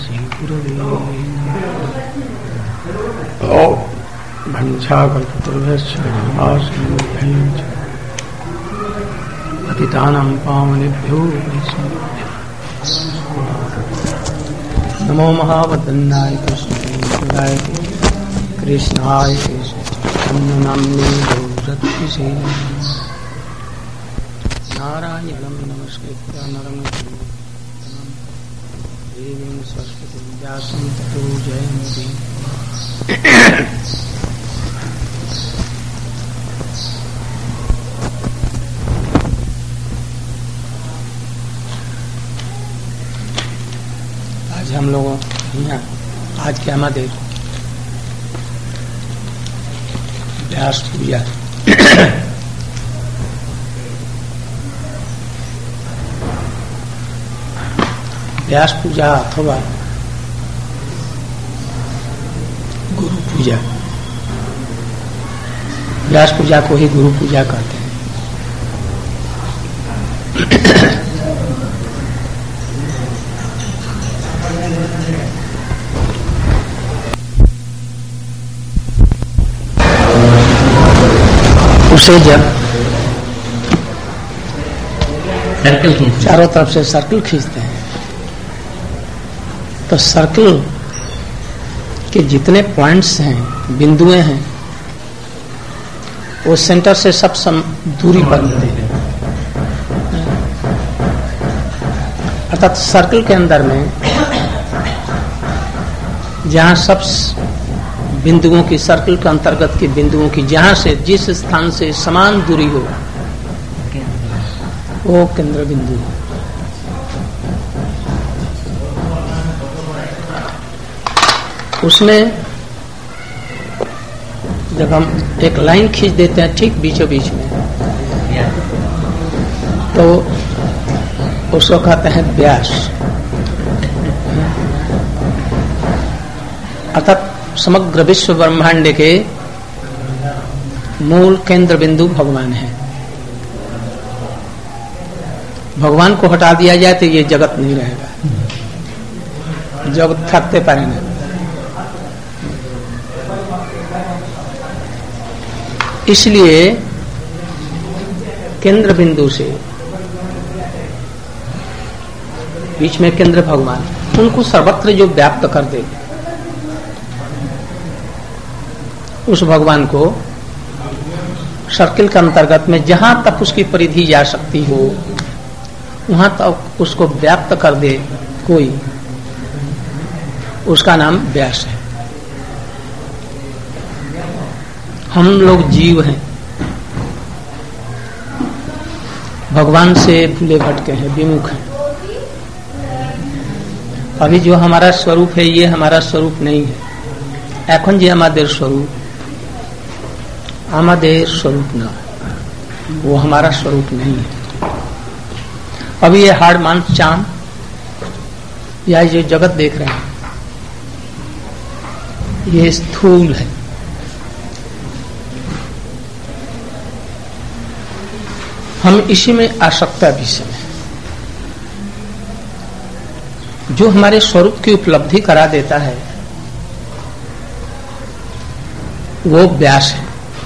श्रीगुरवे नमः। ओम वंशाकल्पतरुभ्यश्च पतितानां पावनेभ्यो नमो महावदन्नाय कृष्णाय कृष्णाय नाम्ने गौरत्से नारायणं नमस्कृत्य नरं देवीं सरस्वतीं व्यासं ततो जयन्ति। आज हम लोग यहाँ आज क्या मत व्यास पूजा व्यास पूजा अथवा गुरु पूजा। व्यास पूजा को ही गुरु पूजा कहते हैं। उसे जब सर्कल चारों तरफ से सर्कल खींचते हैं तो सर्कल के जितने पॉइंट्स हैं, बिंदुएं हैं, वो सेंटर से सब दूरी पर होते हैं। अर्थात सर्कल के अंदर में जहां सब बिंदुओं की, सर्कल के अंतर्गत की बिंदुओं की जहां से जिस स्थान से समान दूरी हो वो केंद्र बिंदु है। उसमें जब हम एक लाइन खींच देते हैं ठीक बीचों बीच में तो उसको कहते हैं व्यास। अर्थात समग्र विश्व ब्रह्मांड के मूल केंद्र बिंदु भगवान है। भगवान को हटा दिया जाए तो ये जगत नहीं रहेगा, जगत थकते पाएंगे। इसलिए केंद्र बिंदु से बीच में केंद्र भगवान, उनको सर्वत्र जो व्याप्त कर दे उस भगवान को सर्किल के अंतर्गत में जहां तक उसकी परिधि जा सकती हो वहां तक उसको व्याप्त कर दे कोई, उसका नाम व्यास है। हम लोग जीव हैं, भगवान से भूले भटके हैं, विमुख हैं। अभी जो हमारा स्वरूप है ये हमारा स्वरूप नहीं है। এখন যে আমাদের स्वरूप ना, वो हमारा स्वरूप नहीं है। अभी ये हाड़ मांस चाम या जो जगत देख रहे हैं ये स्थूल है। हम इसी में आसक्ता विषय है। जो हमारे स्वरूप की उपलब्धि करा देता है वो व्यास है।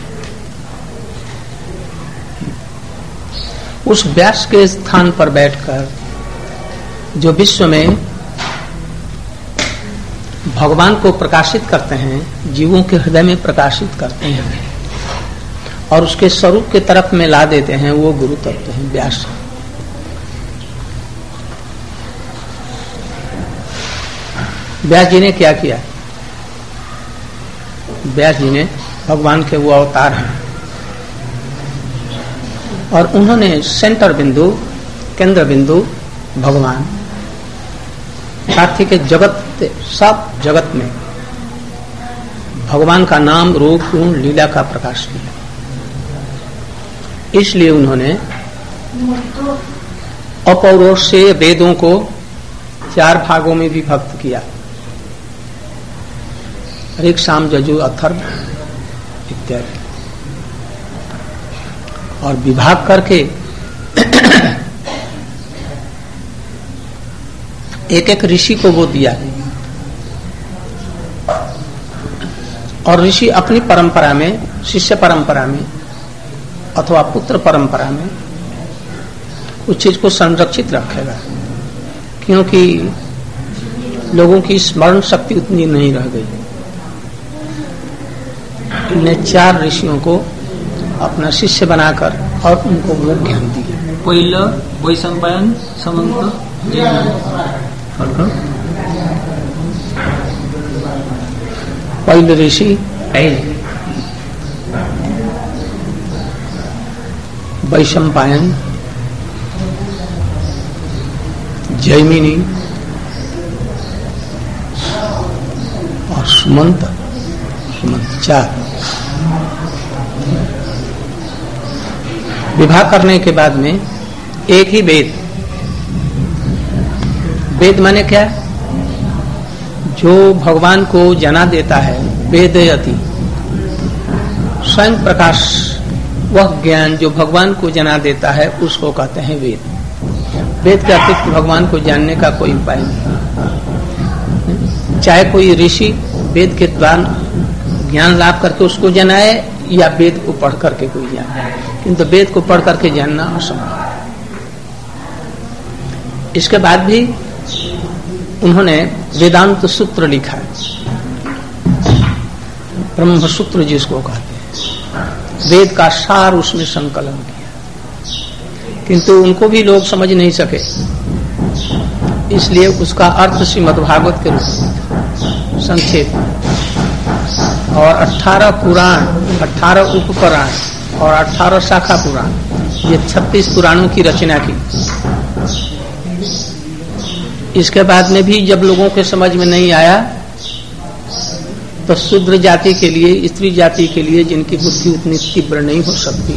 उस व्यास के स्थान पर बैठकर जो विश्व में भगवान को प्रकाशित करते हैं, जीवों के हृदय में प्रकाशित करते हैं और उसके स्वरूप के तरफ में ला देते हैं, वो गुरु तत्व है, व्यास। व्यास जी ने क्या किया? व्यास जी ने भगवान के वो अवतार हैं और उन्होंने सेंटर बिंदु, केंद्र बिंदु भगवान, साथ ही के जगत, सब जगत में भगवान का नाम, रूप, गुण, लीला का प्रकाश किया। इसलिए उन्होंने अपौरुष से वेदों को 4 भागों में विभक्त किया, ऋक्, साम, यजु, अथर्व इत्यादि, और विभाग करके एक एक ऋषि को वो दिया और ऋषि अपनी परंपरा में, शिष्य परंपरा में अथवा पुत्र परंपरा में उस चीज को संरक्षित रखेगा, क्योंकि लोगों की स्मरण शक्ति उतनी नहीं रह गई। इन्हें 4 ऋषियों को अपना शिष्य बनाकर और उनको वो ज्ञान दिया। पहिलं वैशंपायन, समंत, पहले ऋषि वैशंपायन, जैमिनी और सुमंत 4। विवाह करने के बाद में एक ही वेद, वेद माने क्या? जो भगवान को जना देता है, वेदयति, स्वयं प्रकाश, वह ज्ञान जो भगवान को जना देता है उसको कहते हैं वेद। वेद के अतिरिक्त भगवान को जानने का कोई उपाय नहीं। चाहे कोई ऋषि वेद के द्वारा ज्ञान लाभ करके उसको जनाए या वेद को पढ़ करके कोई जाने, किंतु वेद को पढ़ करके जानना असंभव है। इसके बाद भी उन्होंने वेदांत सूत्र लिखा है, ब्रह्म सूत्र जिसको कहते हैं, वेद का सार उसमें संकलन किया, किंतु उनको भी लोग समझ नहीं सके, इसलिए उसका अर्थ श्रीमद्भागवत के रूप में संक्षेप और 18 पुराण, 18 उपपुराण और 18 शाखा पुराण, ये 36 पुराणों की रचना की। इसके बाद में भी जब लोगों के समझ में नहीं आया तो शूद्र जाति के लिए, स्त्री जाति के लिए, जिनकी बुद्धि उतनी तीव्र नहीं हो सकती,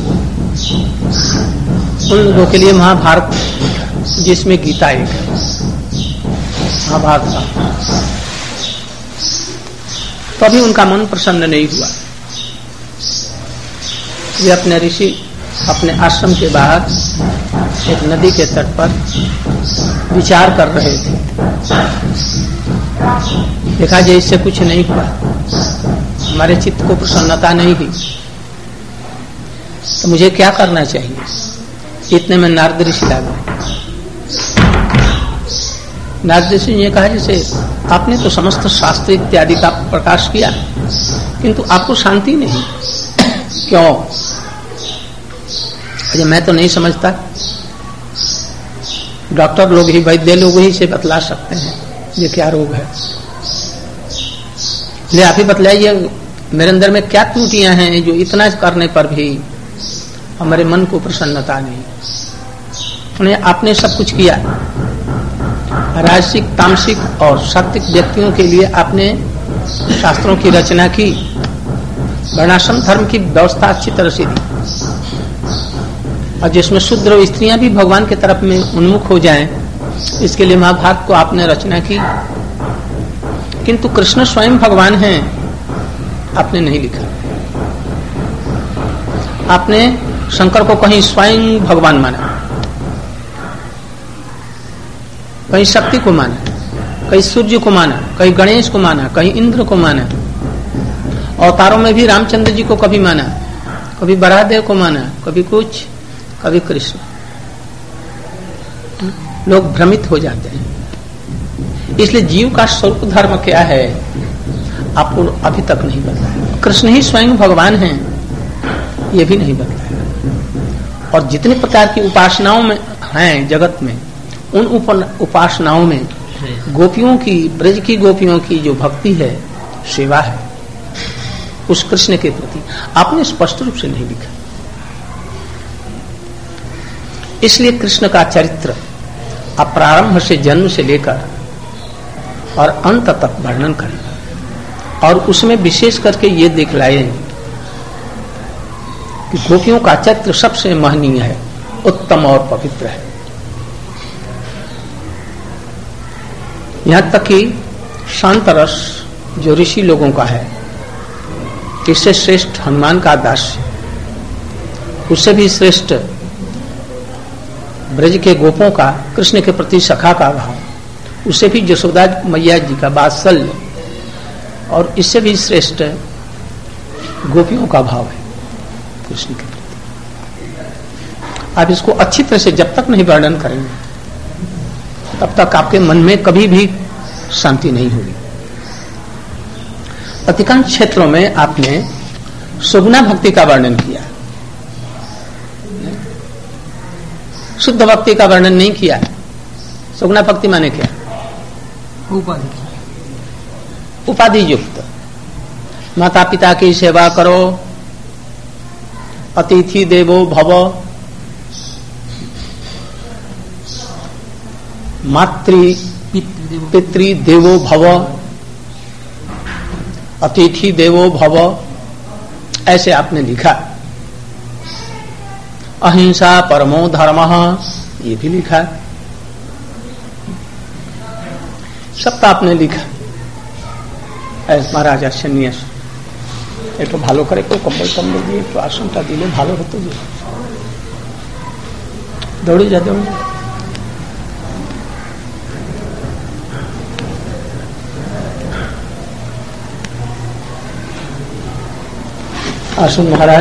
उन लोगों के लिए महाभारत, जिसमें गीता एक है, महाभारत का। तो अभी उनका मन प्रसन्न नहीं हुआ। वे अपने ऋषि अपने आश्रम के बाहर एक नदी के तट पर विचार कर रहे थे। देखा जाए इससे कुछ नहीं हुआ, हमारे चित्त को प्रसन्नता नहीं हुई, तो मुझे क्या करना चाहिए। इतने में नारद ऋषि आ गए। नारद ऋषि ने कहा, जैसे आपने तो समस्त शास्त्र इत्यादि का प्रकाश किया, किंतु आपको शांति नहीं, क्यों? अरे मैं तो नहीं समझता, डॉक्टर लोग ही, वैद्य लोग ही से बतला सकते हैं ये क्या रोग है। ले आप ही बतलाइए, मेरे अंदर में क्या त्रुटियां हैं जो इतना करने पर भी हमारे मन को प्रसन्नता नहीं। उन्हें आपने सब कुछ किया, राजसिक, तामसिक और सात्विक व्यक्तियों के लिए आपने शास्त्रों की रचना की, वर्णाश्रम धर्म की व्यवस्था अच्छी तरह से दी, और जिसमें शूद्र स्त्रियां भी भगवान के तरफ में उन्मुख हो जाएं, इसके लिए महाभारत को आपने रचना की। किंतु कृष्ण स्वयं भगवान हैं, आपने नहीं लिखा। आपने शंकर को कहीं स्वयं भगवान माना, कहीं शक्ति को माना, कहीं सूर्य को माना, कहीं गणेश को माना, कहीं इंद्र को माना। अवतारों में भी रामचंद्र जी को कभी माना, कभी बराहदेव को माना, कभी कुछ, कभी कृष्ण। लोग भ्रमित हो जाते हैं। इसलिए जीव का स्वरूप धर्म क्या है आपको अभी तक नहीं बताया। कृष्ण ही स्वयं भगवान हैं, ये भी नहीं बताया। और जितने प्रकार की उपासनाओं में हैं जगत में, उन उपासनाओं में गोपियों की, ब्रज की गोपियों की जो भक्ति है, सेवा है, उस कृष्ण के प्रति आपने स्पष्ट रूप से नहीं लिखा। इसलिए कृष्ण का चरित्र आप प्रारंभ से, जन्म से लेकर और अंत तक वर्णन करें, और उसमें विशेष करके ये दिखलाए कि गोपियों का चरित्र सबसे महनीय है, उत्तम और पवित्र है। यहां तक कि शांत रस जो ऋषि लोगों का है, इससे श्रेष्ठ हनुमान का दास्य, उससे भी श्रेष्ठ ब्रज के गोपों का कृष्ण के प्रति सखा का भाव, उससे भी यशोदा मैया जी का वात्सल्य, और इससे भी श्रेष्ठ गोपियों का भाव है कृष्ण के प्रति। आप इसको अच्छी तरह से जब तक नहीं वर्णन करेंगे तब तक आपके मन में कभी भी शांति नहीं होगी। अधिकांश क्षेत्रों में आपने सुगुणा भक्ति का वर्णन किया, शुद्ध भक्ति का वर्णन नहीं किया। सुगुणा भक्ति माने क्या? उपाधि युक्त। माता पिता की सेवा करो, अतिथि देवो भव, मातृ पितृ देवो भव, अतिथि देवो भव, ऐसे आपने लिखा। अहिंसा परमो धर्मः, ये भी लिखा। सब आपने लिखा। महाराजा सन्यास एक तो भालो करे, कोई कम्बल कम्बल दिए, तो आसनटा दिले भालो होते जे दौड़ी जा दौड़ी। आसन महाराज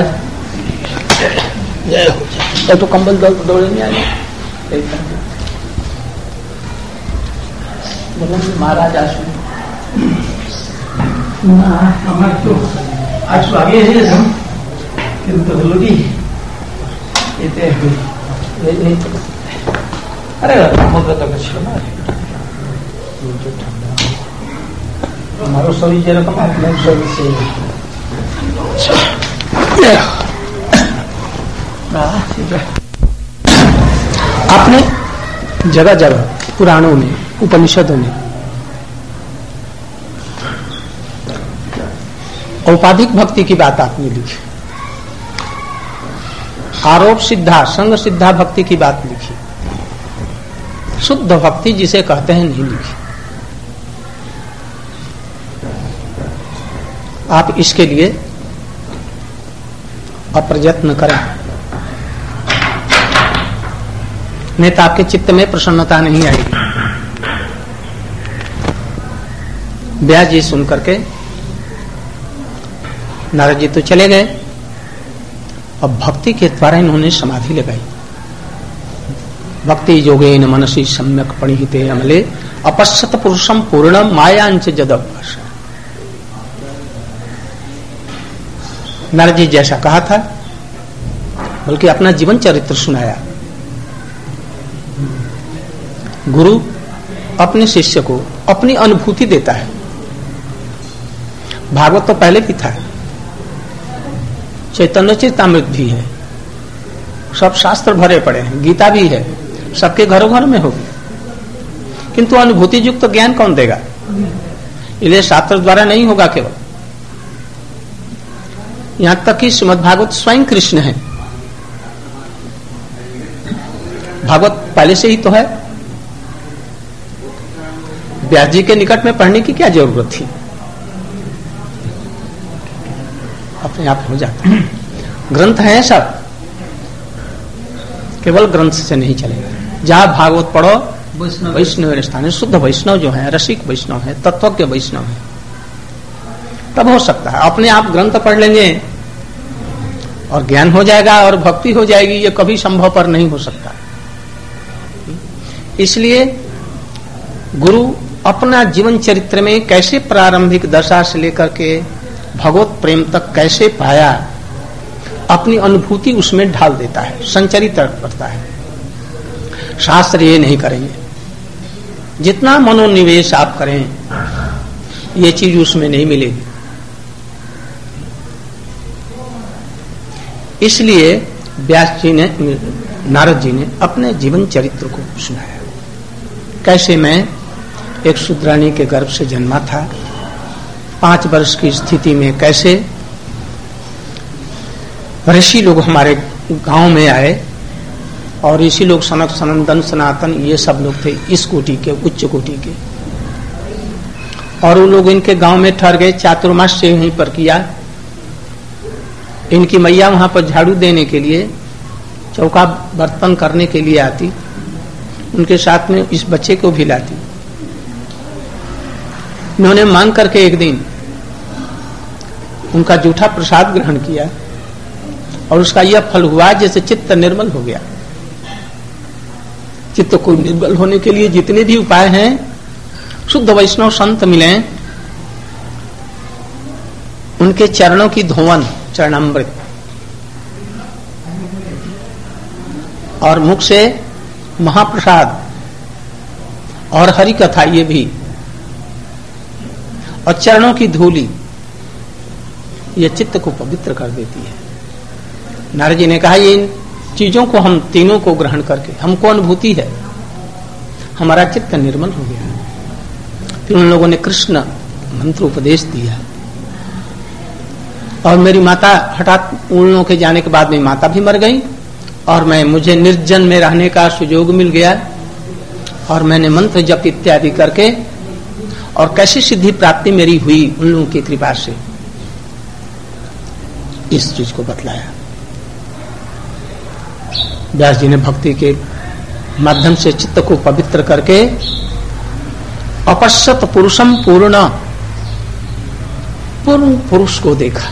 जय हो जाए। तो कंबल दौड़े नहीं आए महाराज आसन तो आज आगे है किंतु लोगी अरे हमारो शरीर जेरकम अपने शरीर से आपने जगह जगह पुराणों में, उपनिषदों में औपाधिक भक्ति की बात आपने लिखी, आरोप सिद्धा संग सिद्धा भक्ति की बात लिखी, शुद्ध भक्ति जिसे कहते हैं नहीं लिखी। आप इसके लिए अप्रयत्न करें, नहीं तो आपके चित्त में प्रसन्नता नहीं आएगी। व्यास जी सुन करके नारद जी तो चले गए, अब भक्ति के द्वारा इन्होंने समाधि लगाई। भक्ति योगेन मनसि सम्यक प्रणीते अमले अपश्यत पुरुषम पूर्णम मायांच जदवश। नारद जी जैसा कहा था, बल्कि अपना जीवन चरित्र सुनाया। गुरु अपने शिष्य को अपनी अनुभूति देता है। भागवत तो पहले भी था, चैतन्य चेतामृत भी है, सब शास्त्र भरे पड़े हैं, गीता भी है, सबके घरों घर में होगी, किंतु अनुभूति युक्त तो ज्ञान कौन देगा? इसलिए शास्त्र द्वारा नहीं होगा केवल। यहां तक कि श्रीमद् भागवत स्वयं कृष्ण है। भागवत पहले से ही तो है, व्यास जी के निकट में पढ़ने की क्या जरूरत थी? अपने आप हो जाता है। ग्रंथ है सब, केवल ग्रंथ से नहीं चलेगा। जहां भागवत पढ़ो वैष्णव स्थान है, शुद्ध वैष्णव जो है, रसिक वैष्णव है, तत्वज्ञ वैष्णव है, तब हो सकता है। अपने आप ग्रंथ पढ़ लेंगे और ज्ञान हो जाएगा और भक्ति हो जाएगी, ये कभी संभव पर नहीं हो सकता। इसलिए गुरु अपना जीवन चरित्र में कैसे प्रारंभिक दशा से लेकर के भगवत प्रेम तक कैसे पाया, अपनी अनुभूति उसमें ढाल देता है, संचरित करता है। शास्त्र ये नहीं करेंगे। जितना मनोनिवेश आप करें, ये चीज उसमें नहीं मिलेगी। इसलिए व्यास जी ने, नारद जी ने अपने जीवन चरित्र को सुनाया। कैसे मैं एक शूद्राणी के गर्भ से जन्मा था, 5 वर्ष की स्थिति में कैसे ऋषि लोग हमारे गांव में आए, और ऋषि लोग सनक सनंदन सनातन ये सब लोग थे इस कोटि के, उच्च कोटि के, और वो लोग इनके गांव में ठहर गए। चातुर्मास से यहीं पर किया। इनकी मैया वहां पर झाड़ू देने के लिए, चौका बर्तन करने के लिए आती, उनके साथ में इस बच्चे को भी लाती। इन्होंने मांग करके एक दिन उनका जूठा प्रसाद ग्रहण किया और उसका यह फल हुआ जैसे चित्त निर्मल हो गया। चित्त को निर्मल होने के लिए जितने भी उपाय हैं, शुद्ध वैष्णव संत मिले, उनके चरणों की धोवन, चरणामृत, और मुख से महाप्रसाद और हरि कथा, ये भी, और चरणों की धूली, ये चित्त को पवित्र कर देती है। नारद जी ने कहा ये इन चीजों को हम तीनों को ग्रहण करके हमको अनुभूति है, हमारा चित्त निर्मल हो गया। फिर उन लोगों ने कृष्ण मंत्र उपदेश दिया और मेरी माता हठात उन लोगों के जाने के बाद मेरी माता भी मर गई और मुझे निर्जन में रहने का सुयोग मिल गया और मैंने मंत्र जप इत्यादि करके, और कैसी सिद्धि प्राप्ति मेरी हुई उन लोगों की कृपा से, इस चीज को बतलाया। व्यास जी ने भक्ति के माध्यम से चित्त को पवित्र करके अपश्यत पुरुषम पूर्ण पुरुष को देखा।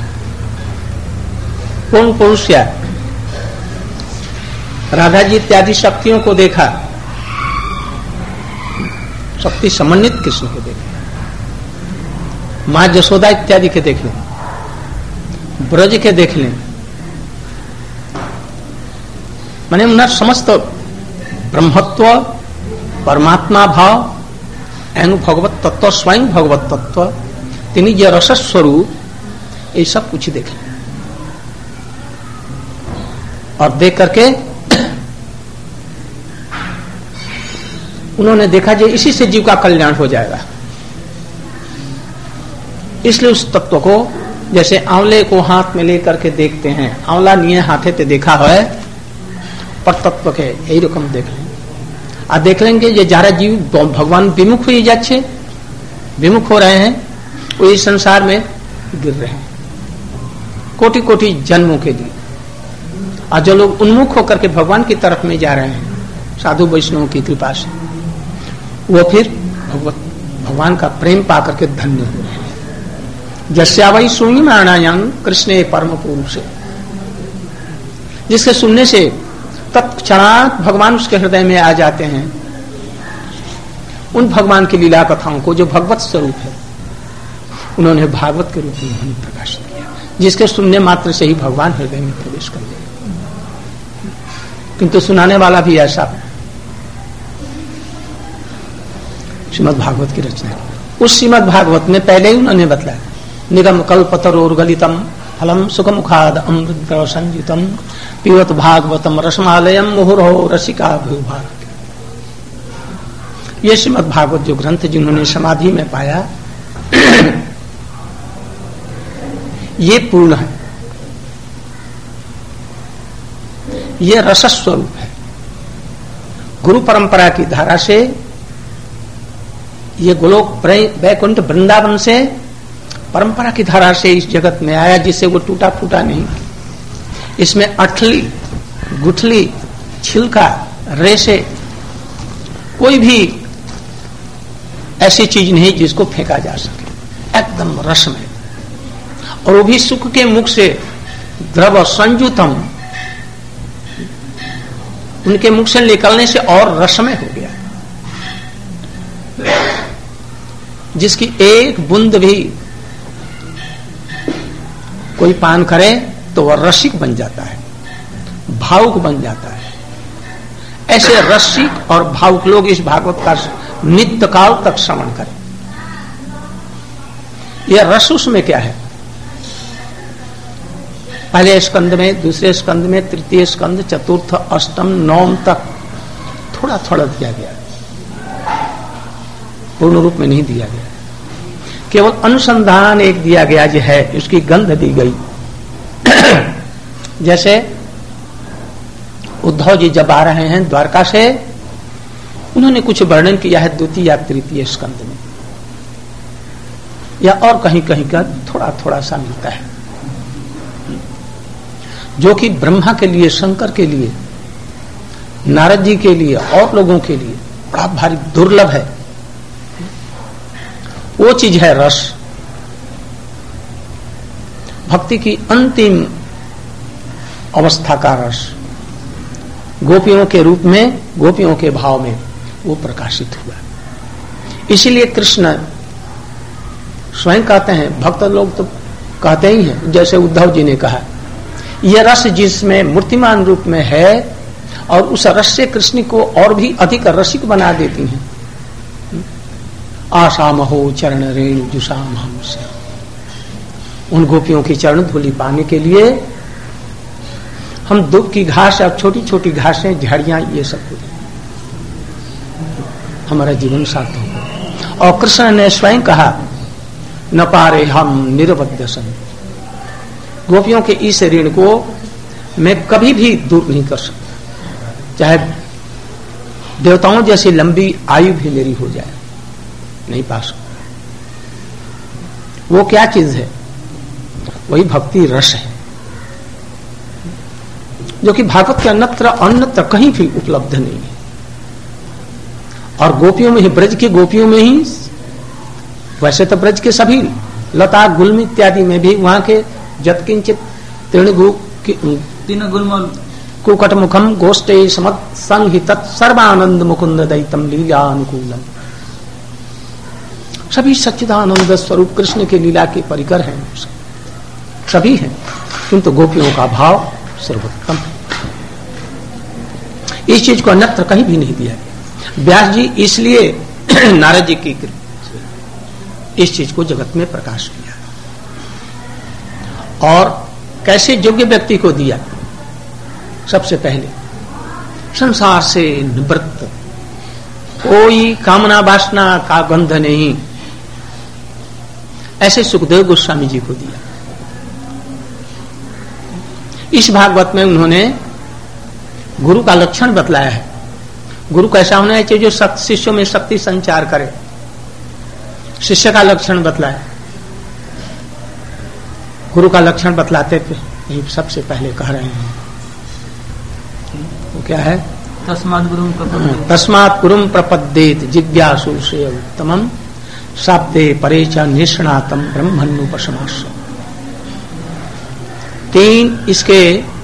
पूर्ण पुरुष या राधा जी इत्यादि शक्तियों को देखा, शक्ति समन्वित कृष्ण को देखा, मां जसोदा इत्यादि के देख लें, ब्रज के देख लें, माने उनका समस्त ब्रह्मत्व, परमात्मा भाव एवं भगवत तत्व, स्वयं भगवत तत्व, तिनी ये रस स्वरूप, ये सब कुछ देख लें। और देख करके उन्होंने देखा जो इसी से जीव का कल्याण हो जाएगा। इसलिए उस तत्व को, जैसे आंवले को हाथ में लेकर के देखते हैं, आंवला नहीं हाथे पे देखा है, पर तत्व के यही रकम देख लें। आ देख लेंगे ये जारा जीव भगवान विमुख हुए जाच्छे, विमुख हो रहे हैं, वो इस संसार में गिर रहे हैं कोटि कोटि जन्मों के लिए। और जो लोग उन्मुख होकर के भगवान की तरफ में जा रहे हैं साधु वैष्णव की कृपा से, वो फिर भगवान का प्रेम पाकर के धन्य हो रहे हैं। जस्यावई सुनी माणायां कृष्णे परम पुरुष, जिसके सुनने से तत्क्षणात भगवान उसके हृदय में आ जाते हैं। उन भगवान की लीला कथाओं को जो भगवत स्वरूप है, उन्होंने भागवत के रूप में प्रकाशित किया, जिसके सुनने मात्र से ही भगवान हृदय में प्रवेश कर गए। किंतु सुनाने वाला भी ऐसा, श्रीमद् भागवत की रचना। उस श्रीमद् भागवत में पहले ही उन्होंने बतलाया, निगम कल्पतरोर्गलितम फलम सुखमुखाद अमृत संयुतम पिबत भागवतम रसमालयम मुहुर्हो रसिका भूभाग। ये श्रीमद् भागवत जो ग्रंथ जिन्होंने समाधि में पाया, ये पूर्ण है, ये रस स्वरूप है। गुरु परंपरा की धारा से ये गोलोक वैकुंठ वृंदावन से परंपरा की धारा से इस जगत में आया, जिससे वो टूटा फूटा नहीं। इसमें अठली, गुठली, छिलका, रेशे, कोई भी ऐसी चीज नहीं जिसको फेंका जा सके, एकदम रस में, और वो भी सुख के मुख से द्रव संयुतम, उनके मुख से निकलने से और रस में हो गया, जिसकी एक बूंद भी कोई पान करे तो वह रसिक बन जाता है, भावुक बन जाता है। ऐसे रसिक और भावुक लोग इस भागवत का नित्य काल तक श्रवण करें। यह रस उसमें क्या है? पहले स्कंद में, दूसरे स्कंद में, तृतीय स्कंद, चतुर्थ, अष्टम, नवम तक थोड़ा थोड़ा दिया गया, पूर्ण रूप में नहीं दिया गया। केवल अनुसंधान एक दिया गया जो है, उसकी गंध दी गई। जैसे उद्धव जी जब आ रहे हैं द्वारका से, उन्होंने कुछ वर्णन किया है द्वितीय या तृतीय स्कंद में, या और कहीं कहीं का थोड़ा थोड़ा सा मिलता है, जो कि ब्रह्मा के लिए, शंकर के लिए, नारद जी के लिए और लोगों के लिए बड़ा भारी दुर्लभ है। वो चीज है रस। भक्ति की अंतिम अवस्था का रस गोपियों के रूप में, गोपियों के भाव में वो प्रकाशित हुआ। इसीलिए कृष्ण स्वयं कहते हैं, भक्त लोग तो कहते ही हैं, जैसे उद्धव जी ने कहा, यह रस जिसमें मूर्तिमान रूप में है और उस रस से कृष्ण को और भी अधिक रसिक बना देती हैं। आशाम हो चरण रेणु जुषाम हमसे, उन गोपियों की चरण धूलि पाने के लिए हम दुख की घास और छोटी छोटी घासें, झाड़ियां, ये सब कुछ हमारा जीवन साथ हो। और कृष्ण ने स्वयं कहा, न पारे हम निरवध्यसन, गोपियों के इस ऋण को मैं कभी भी दूर नहीं कर सकता, चाहे देवताओं जैसी लंबी आयु भी मेरी हो जाए, नहीं पा सकता। वो क्या चीज है? वही भक्ति रस है, जो कि भागवत के अन्यत्र कहीं भी उपलब्ध नहीं है। और गोपियों में ही, ब्रज की गोपियों में ही, वैसे तो ब्रज के सभी लता गुल्म इत्यादि में भी वहां के जत्किंचित कुकट मुखम गोष्ठे समत्संहित सर्वानंद मुकुंद दैतम लीलानुकूलम, सभी सच्चिदानंद स्वरूप कृष्ण के लीला के परिकर हैं, सभी हैं, किंतु गोपियों का भाव सर्वोत्तम है। इस चीज को अन्यत्र कहीं भी नहीं दिया गया। व्यास जी इसलिए नारद जी की इस चीज को जगत में प्रकाश किया। और कैसे योग्य व्यक्ति को दिया? सबसे पहले संसार से निवृत्त, कोई कामना वासना का गंध नहीं, ऐसे सुखदेव गोस्वामी जी को दिया। इस भागवत में उन्होंने गुरु का लक्षण बतलाया है। गुरु कैसा होना चाहिए? जो शिष्यों में शक्ति संचार करे, शिष्य का लक्षण बतलाया। गुरु का लक्षण बतलाते थे, सबसे पहले कह रहे हैं, वो क्या है? तस्मात् गुरुम प्रपद्येत जिज्ञासु से उत्तमम शाब्दे परे च निष्णातम ब्रह्मण्युपशमास। 3 इसके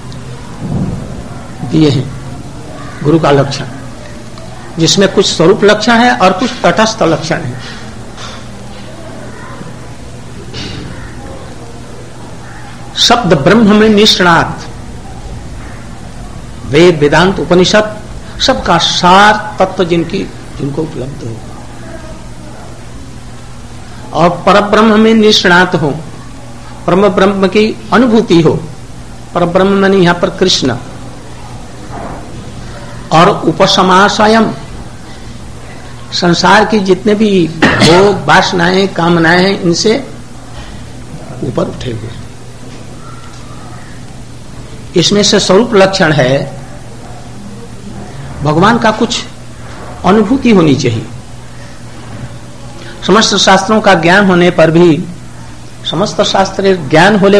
दिए हैं गुरु का लक्षण, जिसमें कुछ स्वरूप लक्षण है और कुछ तटस्थ लक्षण है। शब्द ब्रह्म में निष्णात, वेद वेदांत उपनिषद सबका सार तत्व जिनको उपलब्ध हो, और परब्रह्म में निष्णात हो, परम ब्रह्म की अनुभूति हो। परब्रह्म माने यहां पर कृष्ण, और उपशमाशयम, संसार की जितने भी भोग वासनाएं कामनाएं हैं, इनसे ऊपर उठे हुए। इसमें से स्वरूप लक्षण है भगवान का कुछ अनुभूति होनी चाहिए। समस्त शास्त्रों का ज्ञान होने पर भी, समस्त शास्त्र ज्ञान होले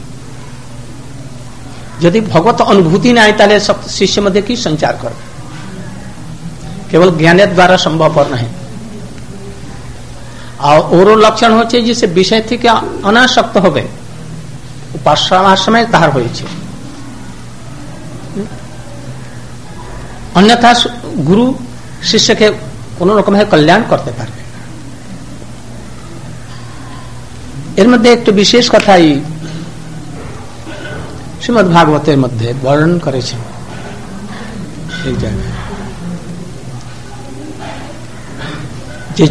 यदि भगवत अनुभूति नहीं ताले सब शिष्य मध्य की संचार कर, केवल ज्ञान द्वारा संभव पर नहीं। और लक्षण हो जिसे विषय थी क्या अनासक्त हो गए, उपासना समय तार हो। अन्यथा गुरु शिष्य के कोनो रकम है कल्याण करते पारबे। एर मध्य एक विशेष कथा श्रीमद् भागवतेर मध्य वर्णन करे छे। एक जगह जे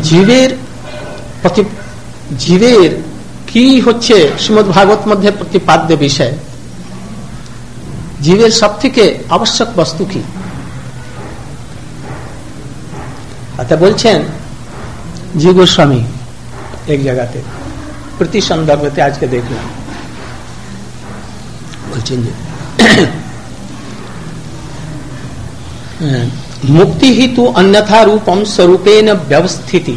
जीवेर की होच्छे श्रीमद् भागवत मध्य प्रतिपाद्य विषय, जीवेर सब থেকে आवश्यक वस्तु की अतः बोलছেন जी गोस्वामी एक जगह थे प्रति संदर्भ थे आज के देखना बोलছেন मुक्ति ही तो अन्यथा रूपम स्वरूपेण व्यवस्थिति।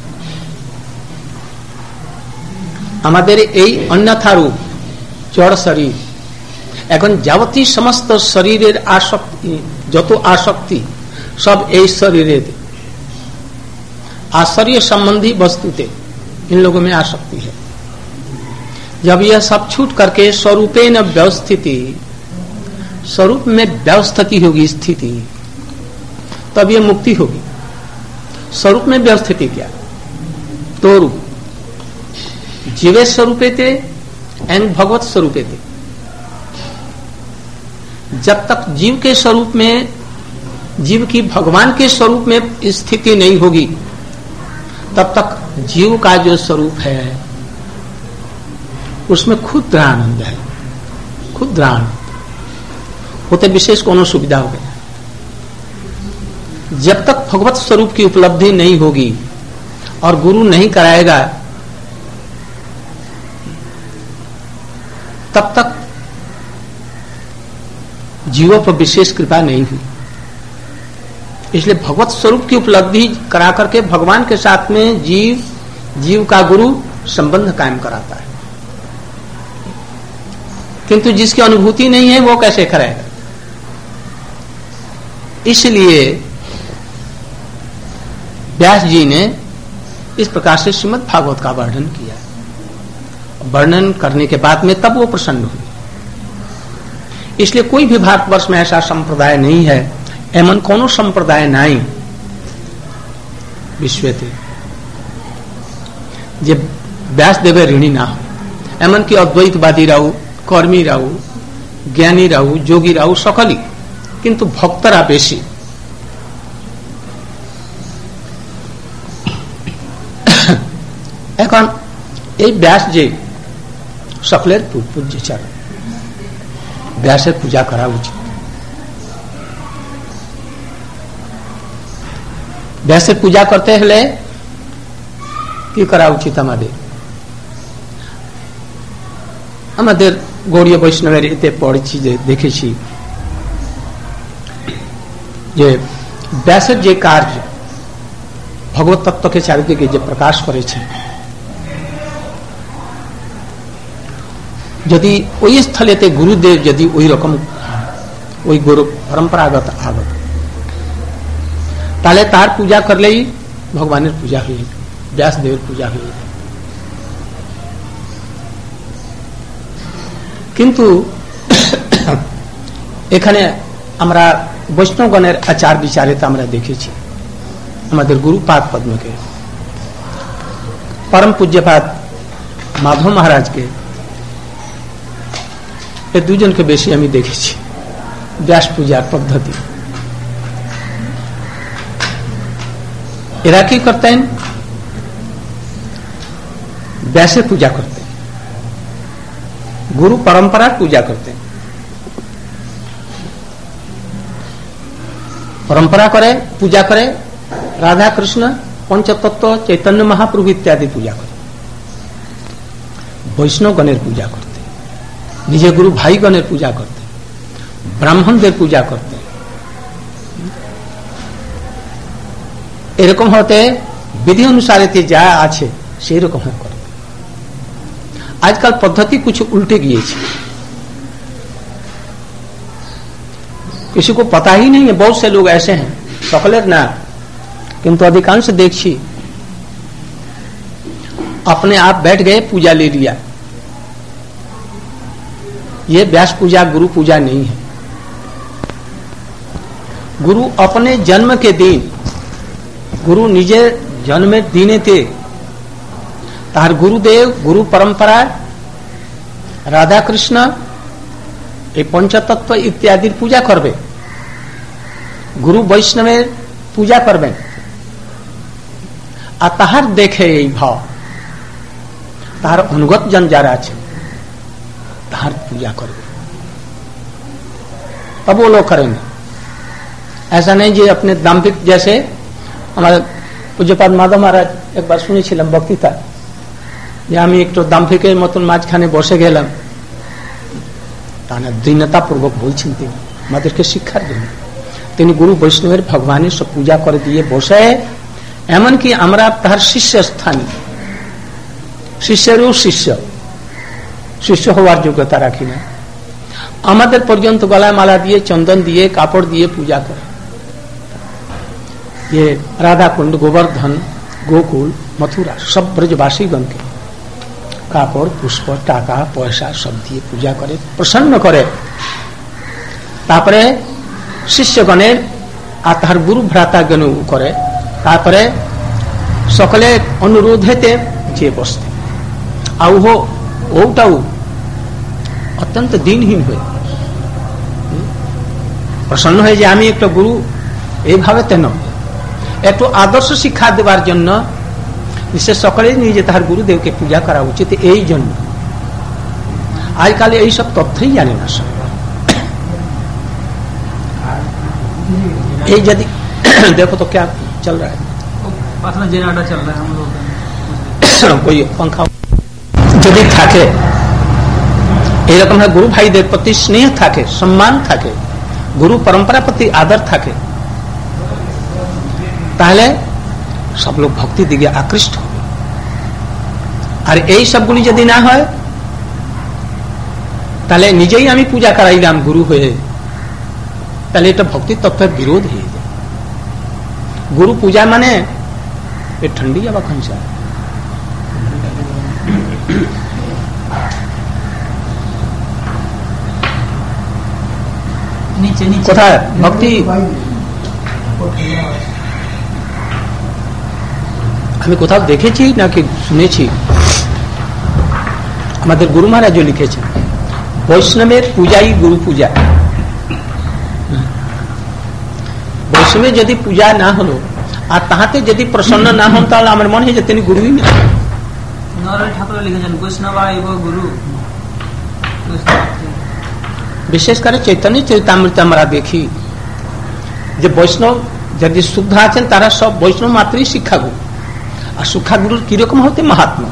আমাদের এই अन्यथा रूप जड़ शरीर এখন যাবতীয় समस्त শরীরের आसक्ति যত आसक्ति सब এই শরীরের आश्चर्य संबंधी वस्तुते इन लोगों में आसक्ति है। जब यह सब छूट करके स्वरूपेण व्यवस्थिति, स्वरूप में व्यवस्थिति होगी, स्थिति, तब यह मुक्ति होगी। स्वरूप में व्यवस्थिति क्या? दो रूप, जीवे स्वरूपे थे एंड भगवत स्वरूपे थे। जब तक जीव के स्वरूप में, जीव की भगवान के स्वरूप में स्थिति नहीं होगी, तब तक जीव का जो स्वरूप है उसमें खुद आनंद है, खुद आनंद होते विशेष कोनो सुविधा हो गया। जब तक भगवत स्वरूप की उपलब्धि नहीं होगी और गुरु नहीं कराएगा, तब तक जीवों पर विशेष कृपा नहीं हुई। इसलिए भगवत स्वरूप की उपलब्धि करा करके भगवान के साथ में जीव का गुरु संबंध कायम कराता है। किंतु जिसकी अनुभूति नहीं है वो कैसे करेगा? इसलिए व्यास जी ने इस प्रकार से श्रीमद् भागवत का वर्णन किया। वर्णन करने के बाद में तब वो प्रसन्न हुए। इसलिए कोई भी भारतवर्ष में ऐसा संप्रदाय नहीं है, एमन कोनो संप्रदाय नहीं विश्व थे जे व्यासदेव ऋणी ना हो। एमन की अद्वैतवादी रहू, कर्मी रहू, ज्ञानी रहू, जोगी रहू, सकली, किंतु भक्तरा बेशी। এখন এই ব্যাস যে সকলের পূজ্য চরণ, ব্যাসের পূজা করা উচিত। ব্যাসের পূজা করতে হলে কি করা উচিত? আমাদের গৌড়ীয় বৈষ্ণবের এতে পড়েছি, যে দেখেছি যে ব্যাসের যে কার্য ভগবত তত্ত্বকে চারিদিকে যে প্রকাশ করেছে, যদি ওই স্থলেতে গুরুদেব যদি ওই রকম ওই গুরু परंपरागत আগত, তাহলে তার পূজা করলেই ভগবানের পূজা হয়ে যাবে, ব্যাসদেবের পূজা হয়ে যাবে। কিন্তু এখানে আমরা বৈষ্ণবগণের আচার বিচারে তো আমরা দেখেছি, আমাদের গুরুপাদ পদ্মকে, परम पूज्यपाद माधव महाराज के, এই দুজনকে বেশি আমি দেখেছি ব্যাস পূজার পদ্ধতি। এরা কি করতেন? ব্যাসের পূজা করতেন, गुरु परंपरा पूजा करते हैं। परंपरा करे, पूजा करे, राधा कृष्ण पंचतत्व चैतन्य महाप्रभु इत्यादि पूजा करे। वैष्णव गणेर पूजा करते, निजे गुरु भाई गणेर पूजा करते, ब्राह्मण देर पूजा करते। एरकम होते विधि अनुसार जा आछे सेई रकम करे। आजकल पद्धति कुछ उल्टे गए, किसी को पता ही नहीं है। बहुत से लोग ऐसे हैं, सकले ना, किंतु अधिकांश देखी अपने आप बैठ गए, पूजा ले लिया। ये व्यास पूजा गुरु पूजा नहीं है। गुरु अपने जन्म के दिन, गुरु निजे जन्म दिने थे, तार गुरुदेव गुरु परंपरा राधा कृष्ण ए पंचतत्व इत्यादि पूजा करबे, गुरु वैष्णवेर पूजा करबे। आ ताहार देखे এই भाव, ताहार अनुगत जन যারা আছে ताहार पूजा करबे, तब वो लोग करेंगे। ऐसा नहीं जे अपने दाम्भिक, जैसे हमारे पूज्यपाद माधव महाराज एक बार শুনেছিলাম বক্তৃতা, যে আমি একটু দাম্ভিকের মতন মাঝখানে বসে গেলাম, তারা দীনতাপূর্বক বলছেন তিনি আমাদেরকে শিক্ষার জন্য। তিনি গুরু বৈষ্ণবের ভগবানের সব পূজা করে দিয়ে বসে, এমনকি আমরা তার শিষ্য স্থানীয়, শিষ্যেরও শিষ্য, শিষ্য হওয়ার যোগ্যতা রাখি না, আমাদের পর্যন্ত গলায় মালা দিয়ে, চন্দন দিয়ে, কাপড় দিয়ে পূজা করে। ये राधा कुंड, गोवर्धन, गोकुल, मथुरा सब ब्रजवासी गण के कापड़ पुष्प टाका पैसा सब दिए पूजा करे प्रसन्न करे तापरे शिष्य गणे आ तार गुरु भ्राता गण करे तापरे सकले अनुरोध हेते जे बसते आउ हो ओटाऊ अत्यंत दिनहीन हुए प्रसन्न है जे आमी एक गुरु এইভাবে তেন একটু আদর্শ শিক্ষা দেবার জন্য সে সকলে নিজে তার গুরুদেবকে পূজা করা উচিত এই জন্য আজকাল এই সব তথ্যই জানে না সব এই যদি देखो तो क्या चल रहा है पतला जेनाटा चल रहा है हम लोग कोई पंखा যদি থাকে এরকম है गुरु भाईদের প্রতি স্নেহ থাকে সম্মান থাকে गुरु परंपरा प्रति आदर থাকে তাহলে সব লোক ভক্তি দিকে আকৃষ্ট হবে আর এই সবগুলি যদি না হয় তাহলে নিজেই আমি পূজা করাইলাম গুরু হয়ে তাহলে এটা ভক্তি তত্ত্বের বিরোধ হয়ে যায় गुरु पूजा माने ये ठंडी हवा खंसा नीचे नीचे কোথায় ভক্তি আমি কোথাও দেখেছি নাকি শুনেছি আমাদের গুরু মহারাজও লিখেছেন বৈষ্ণবের পূজাই গুরু পূজা বৈষ্ণবের যদি পূজা না হলো আর তাহাতে যদি প্রসন্ন না হন তাহলে আমার মনে হয় যে তিনি গুরুই না নরেন্দ্র ঠাকুর লিখেছেন বৈষ্ণবায় গুরু বিশেষ করে চৈতন্য চরিতামৃত আমরা দেখি যে বৈষ্ণব যদি শুদ্ধ আছেন তারা সব বৈষ্ণব মাত্রই শিক্ষাগুরু আর শিক্ষাগুরুর কিরকম হতে মহাত্মা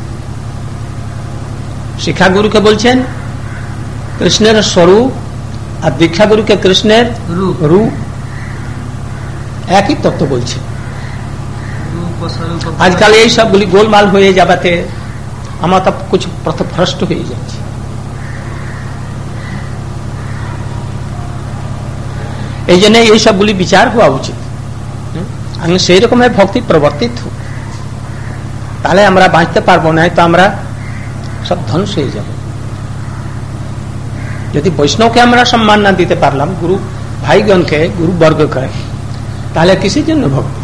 শিক্ষাগুরুকে বলছেন কৃষ্ণের স্বরূপ আর দীক্ষাগুরুকে কৃষ্ণের রূপ একই তত্ত্ব বলছে আজকাল এই সবগুলি গোলমাল হয়ে যাবাতে আমার তো কিছু পথভ্রষ্ট হয়ে যাচ্ছে এই জন্য এই সবগুলি বিচার হওয়া উচিত সেই রকম ভক্তি প্রবর্তিত হোক তাহলে আমরা বাঁচতে পারবো না তো আমরা সব ধ্বংস হয়ে যাব যদি বৈষ্ণবকে আমরা সম্মান না দিতে পারলাম গুরু ভাইগণকে গুরু বর্গকে তাহলে কিসের জন্য ভক্তি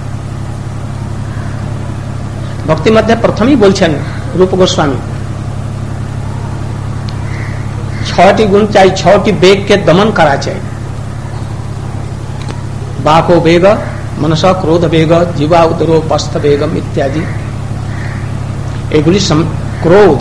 ভক্তি মধ্যে প্রথমেই বলছেন রূপ গোস্বামী 6টি গুণ চাই 6টি বেগকে দমন করা চাই बाको वेग मनस क्रोध वेग जीवा उदरो पस्थ वेगम इत्यादि एगुली क्रोध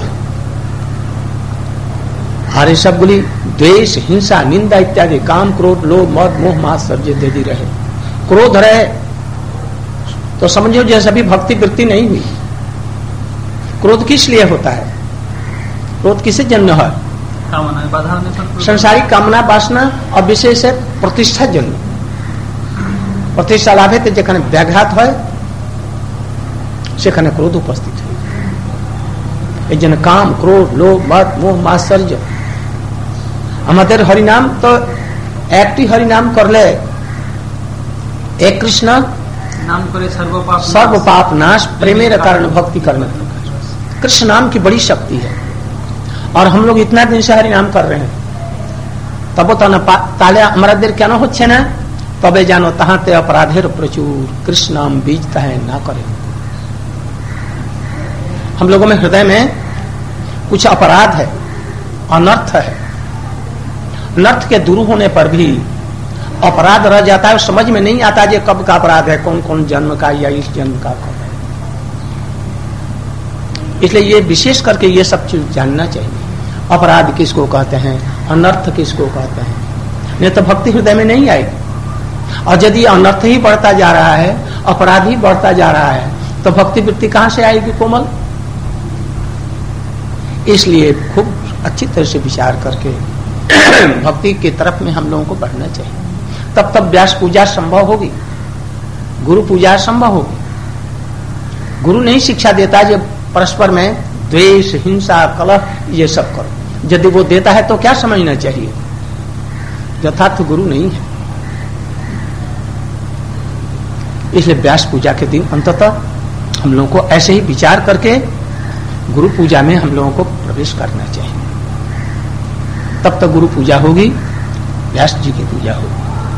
और ये सबगुली द्वेष हिंसा निंदा इत्यादि काम क्रोध लोभ मद मोह मात्सर्य यदि रहे क्रोध रहे तो समझो जैसा भी भक्ति वृत्ति नहीं हुई क्रोध किस लिए होता है क्रोध किसे जन्म है संसारिक कामना वासना और विशेष है प्रतिष्ठा जन्म प्रतिष्ठा लाभे तो যেখানে ব্যাঘাত হয় সেখানে ক্রোধ উপস্থিত হয় এই জন্য কাম ক্রোধ লোভ মদ মোহ মাৎসর্য আমাদের হরিনাম তো একটি হরিনাম করলে এক কৃষ্ণ नाम करे सर्व पाप नाश प्रेमेर कारण भक्ति करना कृष्ण नाम की बड़ी शक्ति है और हम लोग इतना दिन से हरिनाम कर रहे हैं तब तो ताले हमारा देर क्या ना होच्छे ना तबे जानो तहाते अपराधेर प्रचुर कृष्ण नाम बीजता है ना करे हम लोगों में हृदय में कुछ अपराध है अनर्थ है अनर्थ के दूर होने पर भी अपराध रह जाता है समझ में नहीं आता जे कब का अपराध है कौन कौन जन्म का या इस जन्म का कब है इसलिए ये विशेष करके ये सब चीज जानना चाहिए अपराध किसको कहते हैं अनर्थ किसको कहते हैं नहीं तो भक्ति हृदय में नहीं आएगी और यदि अनर्थ ही बढ़ता जा रहा है अपराध ही बढ़ता जा रहा है तो भक्ति वृत्ति कहां से आएगी कोमल इसलिए खूब अच्छी तरह से विचार करके भक्ति की तरफ में हम लोगों को बढ़ना चाहिए तब तब व्यास पूजा संभव होगी गुरु पूजा संभव होगी गुरु नहीं शिक्षा देता जब परस्पर में द्वेष हिंसा कलह ये सब करो यदि वो देता है तो क्या समझना चाहिए यथार्थ गुरु नहीं है इसलिए व्यास पूजा के दिन अंततः हम लोगों को ऐसे ही विचार करके गुरु पूजा में हम लोगों को प्रवेश करना चाहिए। तब तक गुरु पूजा होगी, व्यास जी की पूजा होगी।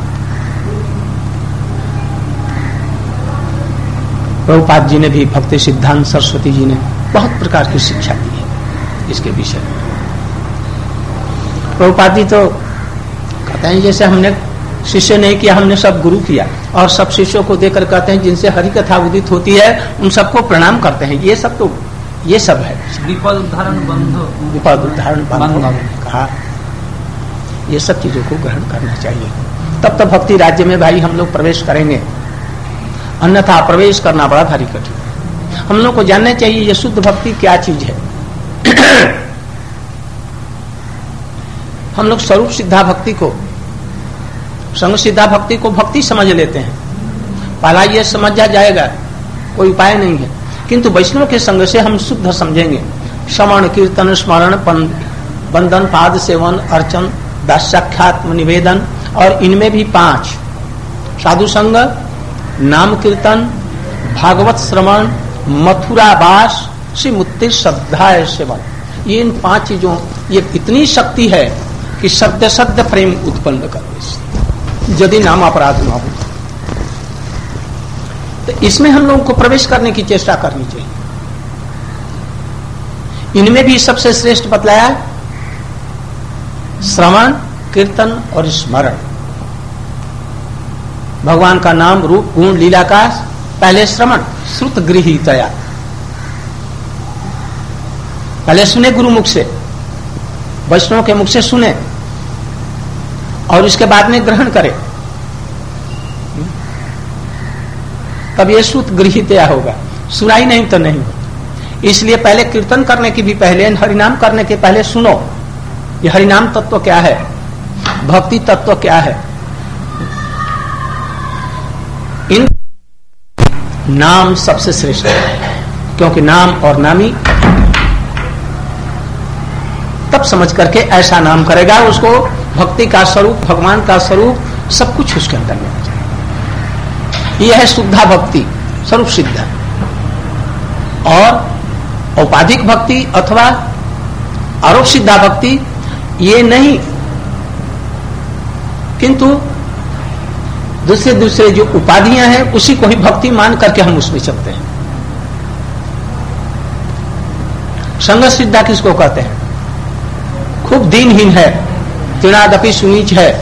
प्रभुपाद जी ने भी, भक्ति सिद्धांत सरस्वती जी ने बहुत प्रकार की शिक्षा दी है इसके विषय में। प्रभुपाद जी तो कहते हैं जैसे हमने शिष्य नहीं किया, हमने सब गुरु किया, और सब शिष्यों को देकर कहते हैं जिनसे हरि कथा उदित होती है उन सबको प्रणाम करते हैं। ये सब है विपद उदाहरण बंधो, विपद उदाहरण बंधो कहा। ये सब चीजों को ग्रहण करना चाहिए, तब तो भक्ति राज्य में भाई हम लोग प्रवेश करेंगे, अन्यथा प्रवेश करना बड़ा भारी कठिन। हम लोग को जानना चाहिए ये शुद्ध भक्ति क्या चीज है। हम लोग स्वरूप सिद्धा भक्ति को, संग सिद्धा भक्ति को भक्ति समझ लेते हैं, पहला ये समझा जाएगा, कोई उपाय नहीं है। किंतु वैष्णव के संग से हम शुद्ध समझेंगे। श्रवण कीर्तन स्मरण बंदन पाद सेवन अर्चन दास्याख्यात्म निवेदन, और इनमें भी 5 साधु संग, नाम कीर्तन, भागवत श्रवण, मथुरा वास, श्रीमुक्ति श्रद्धा सेवन, ये इन 5 चीजों, ये इतनी शक्ति है कि सत्य सत्य प्रेम उत्पन्न कर, यदि नाम अपराध न हो तो इसमें हम लोगों को प्रवेश करने की चेष्टा करनी चाहिए। इनमें भी सबसे श्रेष्ठ बतलाया श्रवण कीर्तन और स्मरण, भगवान का नाम रूप गुण लीला का पहले श्रवण, श्रुत गृहीतया, पहले सुने गुरु मुख से, वैष्णव के मुख से सुने और उसके बाद में ग्रहण करे, तब ये श्रुत गृहीतया होगा। सुनाई नहीं तो नहीं। इसलिए पहले कीर्तन करने की भी पहले, हरिनाम करने के पहले सुनो, ये हरिनाम तत्व क्या है, भक्ति तत्व क्या है। इन नाम सबसे श्रेष्ठ है, क्योंकि नाम और नामी तब समझ करके ऐसा नाम करेगा, उसको भक्ति का स्वरूप, भगवान का स्वरूप सब कुछ उसके अंदर में आ जाए। यह है शुद्धा भक्ति, स्वरूप सिद्ध। और औपाधिक भक्ति अथवा आरोप सिद्धा भक्ति ये नहीं, किंतु दूसरे जो उपाधियां हैं उसी को ही भक्ति मान करके हम उसमें चलते हैं। संग सिद्धा किसको कहते हैं? खूब दीनहीन है, तृणादपि सुनीच है,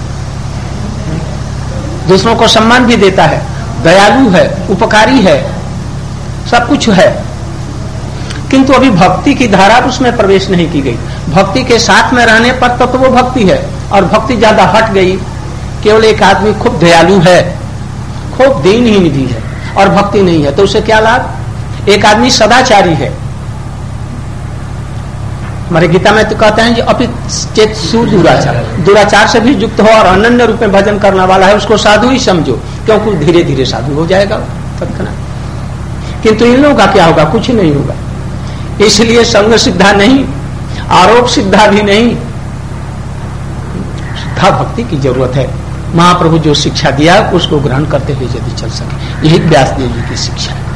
दूसरों को सम्मान भी देता है, दयालु है, उपकारी है, सब कुछ है, किंतु अभी भक्ति की धारा उसमें प्रवेश नहीं की गई। भक्ति के साथ में रहने पर तो वो भक्ति है, और भक्ति ज्यादा हट गई, केवल एक आदमी खूब दयालु है, खूब दीनहीन भी है और भक्ति नहीं है, तो उसे क्या लाभ? एक आदमी सदाचारी है, हमारे गीता में तो कहते हैं कि अपि चेत सुदुराचार, दुराचार से भी युक्त हो और अनन्य रूप में भजन करने वाला है, उसको साधु ही समझो, क्योंकि धीरे धीरे साधु हो जाएगा तत्क्षणात। किंतु इन लोगों का क्या होगा? कुछ नहीं होगा। इसलिए संग सिद्धा नहीं, आरोप सिद्धा भी नहीं, शुद्धा भक्ति की जरूरत है। महाप्रभु जो शिक्षा दिया उसको ग्रहण करते हुए यदि चल सके, यही व्यासदेव जी की शिक्षा है।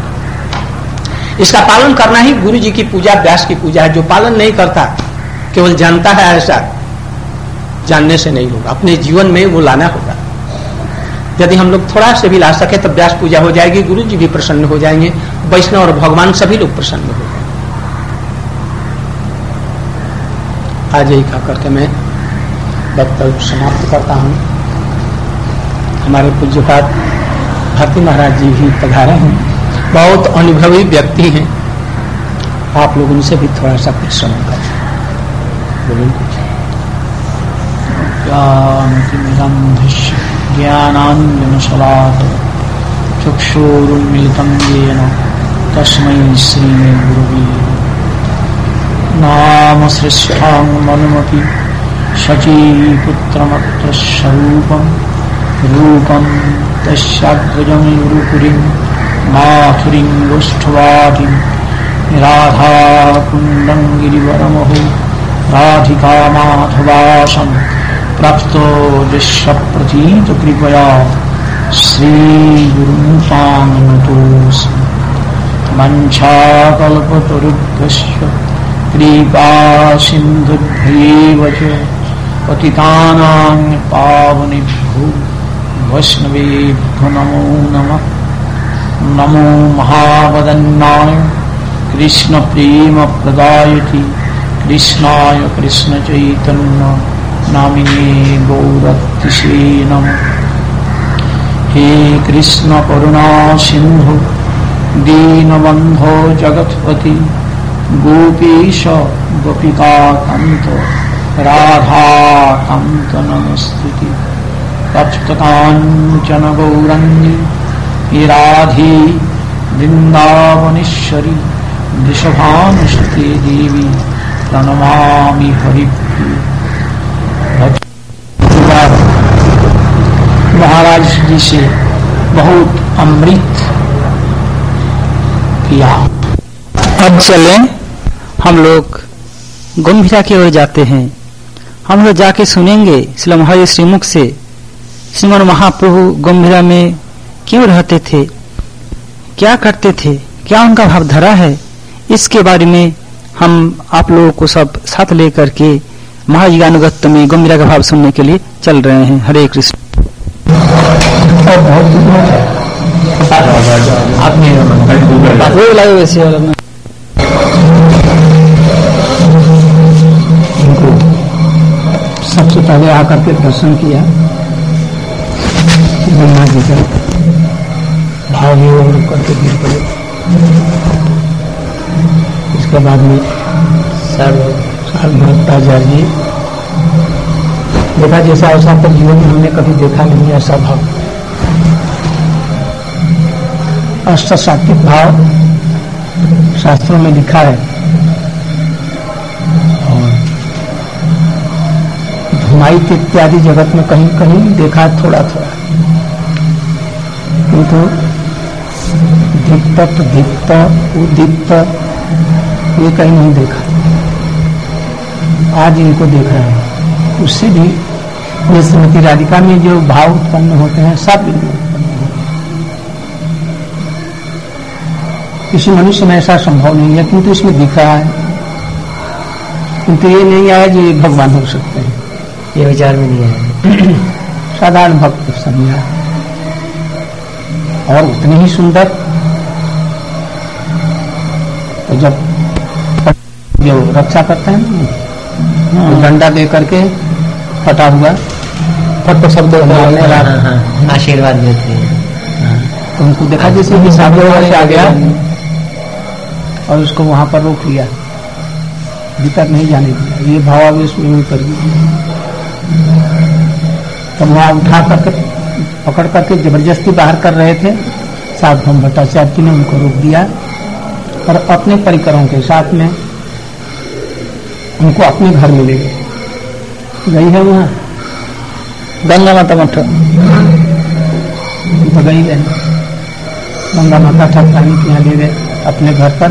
इसका पालन करना ही गुरु जी की पूजा, व्यास की पूजा है। जो पालन नहीं करता, केवल जानता है, ऐसा जानने से नहीं होगा, अपने जीवन में वो लाना होगा। यदि हम लोग थोड़ा से भी ला सके तो व्यास पूजा हो जाएगी, गुरु जी भी प्रसन्न हो जाएंगे, वैष्णव और भगवान सभी लोग प्रसन्न हो जाएंगे। आज यही कहा करके मैं वक्तव्य समाप्त करता हूँ। हमारे पूज्यपाद भारती महाराज जी भी पधारे हैं, बहुत अनुभवी व्यक्ति हैं, आप लोग उनसे भी थोड़ा सा कुछ श्रवण करें। बोलूं कुछ? ज्ञानांजनशलाकया चक्षुरुन्मीलितं येन तस्मै श्रीगुरवे नाम श्रेष्ठां मनुमपि शचीपुत्रमत्र स्वरूपं रूपं तस्याग्रजं गुरुपुरीं माथुरीं गोष्ठवाटीं राधाकुण्डं गिरिवरमहो राधिका माधवासं प्राप्तो दृश्यप्रतीत कृपया श्रीगुरुं तां नतोऽस्मि। वंशाकल्पतरुभ्यश्च कृपा सिन्धुभ्येव च पतितानां पावनेभ्यो वैष्णवेभ्यो नमो नमः। नमो महावदन्नाय कृष्ण प्रेम प्रदायति कृष्णाय कृष्ण चैतन्य नामिने गौरतिसे नमः। हे कृष्ण करुणा सिंधु दीनबंधो जगत्पति गोपीश गोपिका कांत राधा कांत नमस्तुति। तप्तकांचन गौरंगी राधे वृंदावनेश्वरी वृषभानुसुते देवी प्रणमामि हरिप्रिय। महाराज जी से बहुत अमृत किया। अब चलें हम लोग गंभीरा की ओर जाते हैं। हम लोग जाके सुनेंगे श्री महाराज श्रीमुख से श्रीमन महाप्रभु गंभीरा में क्यों रहते थे, क्या करते थे, क्या उनका भाव धरा है, इसके बारे में हम आप लोगों को सब साथ लेकर के महाराज ज्ञानुगत में गंभीरा का भाव सुनने के लिए चल रहे हैं। हरे कृष्ण। सबसे पहले आकर के दर्शन किया गंगा जी का भाव योग करके गिर पड़े। इसके बाद में भट्टाचार्य जी देखा जैसा ऐसा तो जीवन में हमने कभी देखा नहीं ऐसा भाव। अष्ट सात्विक भाव शास्त्रों में लिखा है और धुमाई इत्यादि जगत में कहीं कहीं देखा थोड़ा थोड़ा, किंतु दीप्त प्रदीप्त उदीप्त ये कहीं नहीं देखा। आज इनको देखा है। उससे भी ये श्रीमती राधिका में जो भाव उत्पन्न होते हैं सब किसी मनुष्य में ऐसा संभव नहीं है, किंतु इसमें दिख रहा है। किंतु ये नहीं आया जो ये भगवान हो सकते हैं, ये विचार में नहीं आया। साधारण भक्त समझा और उतने ही सुंदर। तो जब जो रक्षा करते हैं डंडा दे करके फटा हुआ फट शब्द आशीर्वाद देते हैं, तो उनको देखा जैसे कि सामने से आ गया और उसको वहां पर रोक लिया, भीतर नहीं जाने दिया। ये भावावेश में कर दिया। तब वहां उठा करके पकड़ करके जबरदस्ती बाहर कर रहे थे। साधुराम भट्टाचार्य जी ने उनको रोक दिया और अपने परिकरों के साथ में उनको अपने घर में ले गए। गई है वहां गंगा माता मठ तो गई है। गंगा माता ठाकुरानी के यहाँ ले गए अपने घर पर।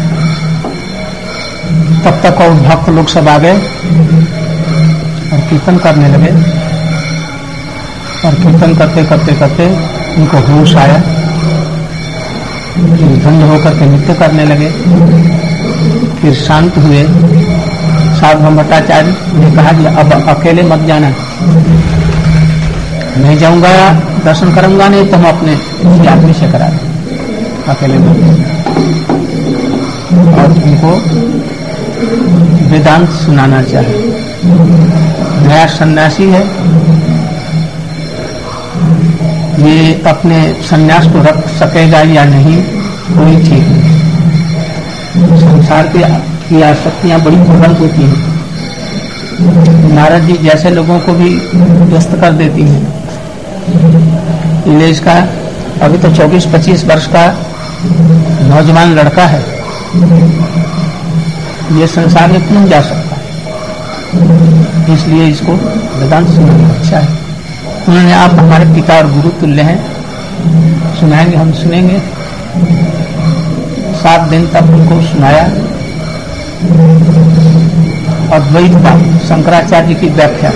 तब तक और भक्त लोग सब आ गए और कीर्तन करने लगे। और कीर्तन करते करते करते उनको होश आया, धन्य होकर के नृत्य करने लगे। फिर शांत हुए। साधुराम भट्टाचार्य ने कहा कि अब अकेले मत जाना, मैं जाऊंगा दर्शन करूंगा, नहीं तो हम अपने आदमी से करा दें, अकेले मत। और उनको वेदांत सुनाना चाहिए। नया सन्यासी है, ये अपने सन्यास को रख सकेगा या नहीं कोई ठीक नहीं। संसार की आसक्तियां बड़ी प्रबल होती हैं। नारद जी जैसे लोगों को भी व्यस्त कर देती हैं। नीलेश का अभी तो 24-25 वर्ष का नौजवान लड़का है, ये संसार में क्यों जा सकता है? इसलिए इसको वेदांत सुनाना अच्छा है। उन्होंने आप हमारे पिता और गुरु तुल्य हैं, सुनाएंगे, हम सुनेंगे। 7 दिन तक उनको सुनाया। अद्वैत का शंकराचार्य की व्याख्या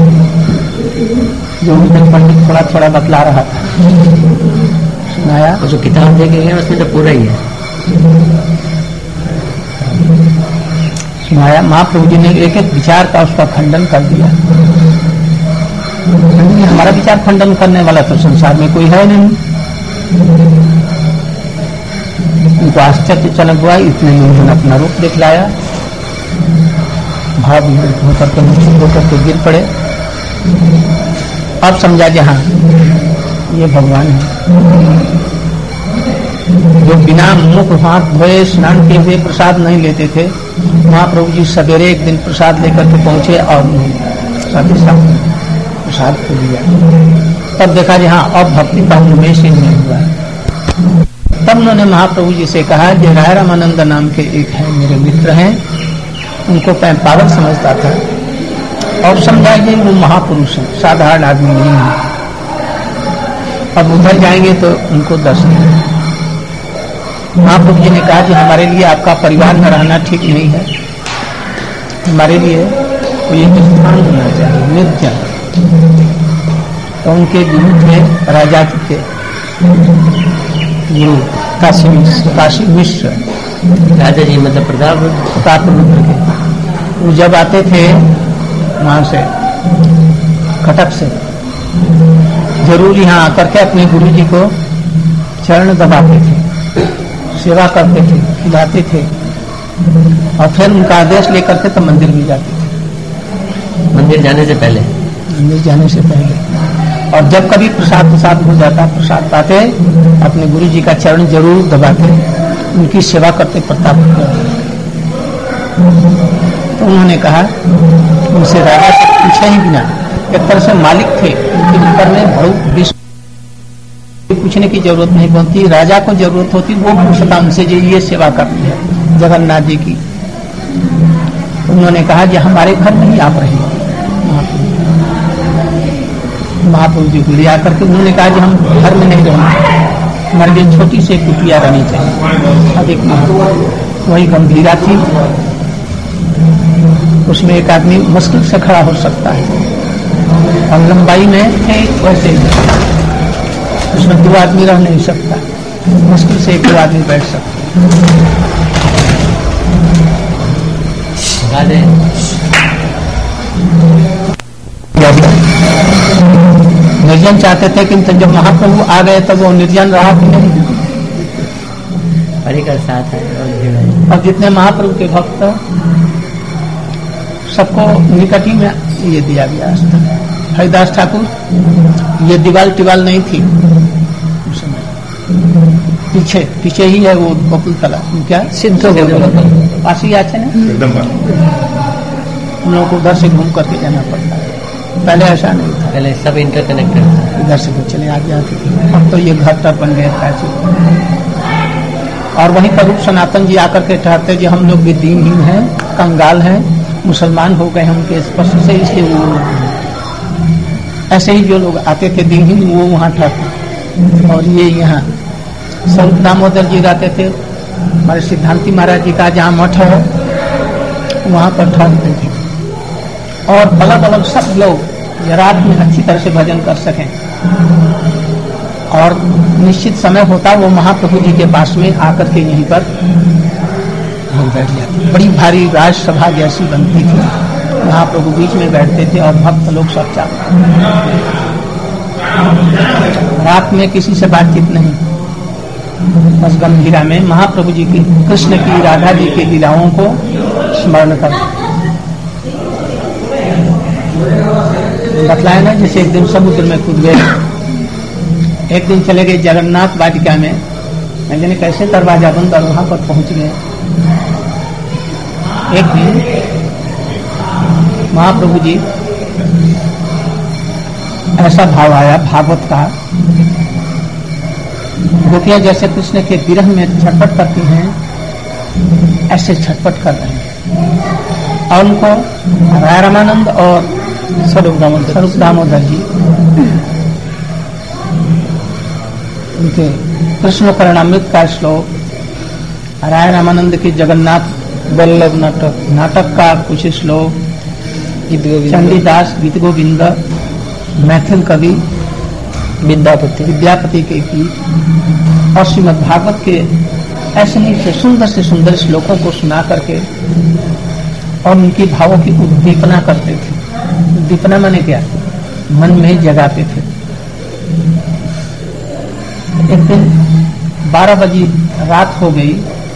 जो मुझे पंडित थोड़ा थोड़ा बतला रहा था, सुनाया। जो किताब देखे गए उसमें तो पूरा ही है। सुनाया। महाप्रभु जी ने एक एक विचार का उसका खंडन कर दिया। हमारा विचार खंडन करने वाला तो संसार में कोई है नहीं। उनको आश्चर्यजनक हुआ, इतने में उन्होंने अपना रूप दिखलाया, भाव होकर के मूर्छित होकर के गिर पड़े। अब समझा कि हाँ ये भगवान है। जो बिना मुख हाथ धोए स्नान किए हुए प्रसाद नहीं लेते थे, महाप्रभु जी सवेरे एक दिन प्रसाद लेकर के पहुंचे और साथ ही साथ प्रसाद को लिया। तब देखा कि हाँ अब भक्ति का उन्मेष इनमें हुआ। तब उन्होंने महाप्रभु जी से कहा कि राय रामानंद नाम के एक है मेरे मित्र हैं, उनको मैं पागल समझता था और समझा कि वो महापुरुष है, साधारण आदमी नहीं है। अब उधर जाएंगे तो उनको दर्शन देंगे। महाप्रभु जी ने कहा कि हमारे लिए आपका परिवार में रहना ठीक नहीं है, हमारे लिए कोई एक स्थान होना चाहिए निर्जन। तो उनके गुरु थे राजा जी के गुरु काशी मिश्र राजा जी मतलब प्रताप रुद्र के। वो जब आते थे वहां से कटक से, जरूर यहाँ आकर के अपने गुरु जी को चरण दबाते थे, सेवा करते थे, खिलाते थे और फिर उनका आदेश लेकर के तो मंदिर भी जाते थे। मंदिर जाने से पहले और जब कभी प्रसाद हो जाता, प्रसाद पाते अपने गुरु जी का चरण जरूर दबाते, उनकी सेवा करते प्रताप। तो उन्होंने कहा उनसे राजा से पूछे ही बिना, एक तरह से मालिक थे, उनके ऊपर में बहुत पूछने की जरूरत नहीं बनती, राजा को जरूरत होती वो पूछता उनसे जो ये सेवा करती है जगन्नाथ जी की। उन्होंने कहा कि हमारे घर नहीं आप रहे। महाप्रभु जी को ले आकर के उन्होंने कहा कि हम घर में नहीं रहना, हमारे लिए छोटी सी कुटिया रहनी चाहिए। अब एक वही गंभीरा थी, उसमें एक आदमी मुश्किल से खड़ा हो सकता है और लंबाई में वैसे उसमें 2 आदमी रह नहीं सकता, मुश्किल से 1 आदमी बैठ सकता। निर्जन चाहते थे किंतु जब महाप्रभु आ गए तब वो निर्जन रहा कि नहीं। परिकर साथ है और जितने महाप्रभु के भक्त सबको निकट ही में ये दिया गया। हरिदास ठाकुर, ये दीवाल टिवाल नहीं थी उस समय, पीछे ही है वो गोकुल कला, क्या सिद्ध पास ही आते ना, हम लोगों को उधर से घूम करके जाना पड़ता है। पहले ऐसा नहीं था, पहले सब इंटरकनेक्टेड, इधर से चले आ जाते थे। अब तो ये घर तक बन गए प्राचीन। और वहीं पर रूप सनातन जी आकर के ठहरते जी हम लोग भी दीनहीन हैं, कंगाल हैं, मुसलमान हो गए हैं उनके स्पर्श से, इसलिए वो ऐसे ही जो लोग आते थे दीनहीन वो वहाँ ठहरते। और ये यहाँ स्वरूप दामोदर जी रहते थे, हमारे सिद्धांति महाराज जी का जहाँ मठ है वहाँ पर ठहरते थे। और अलग अलग सब लोग रात में अच्छी तरह से भजन कर सकें। और निश्चित समय होता वो महाप्रभु जी के पास में आकर के यहीं पर बैठ जाते। बड़ी भारी राजसभा जैसी बनती थी, महाप्रभु बीच में बैठते थे और भक्त लोग सब चाहते। रात में किसी से बातचीत नहीं, बस गंभीरा में महाप्रभु जी की, कृष्ण की, राधा जी की लीलाओं को स्मरण करते। बतलाया ना जैसे एक दिन समुद्र में कूद गए, एक दिन चले गए जगन्नाथ वाटिका में, मैं जाने कैसे दरवाजा बंद और वहां पर पहुंच गए। एक दिन महाप्रभु जी ऐसा भाव आया भागवत का, गोपियां जैसे कृष्ण के विरह में छटपट करती हैं ऐसे छटपट कर रहे हैं। और उनको राय रामानंद और स्वरूप दामोदर जी उनके कृष्ण करणामृत का श्लोक, राय रामानंद के जगन्नाथ वल्लभ नाटक का कुछ श्लोक, चंडीदास गीत गोविंद, मैथिल कवि विद्यापति के गीत और श्रीमद् भागवत के ऐसे नहीं थे, सुंदर से सुंदर श्लोकों को सुना करके और उनकी भावों की उद्दीपना करते थे। उद्दीपना माने क्या? मन में जगाते थे। एक दिन 12 बजे रात हो गई।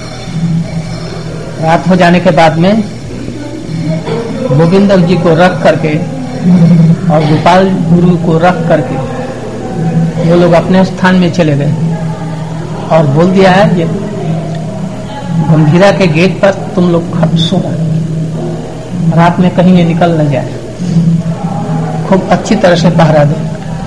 रात हो जाने के बाद में गोविंद जी को रख करके और गोपाल गुरु को रख करके वो लोग अपने स्थान में चले गए और बोल दिया है ये गंभीरा के गेट पर तुम लोग सोना, रात में कहीं ये निकल न जाए, खूब अच्छी तरह से पहरा दे।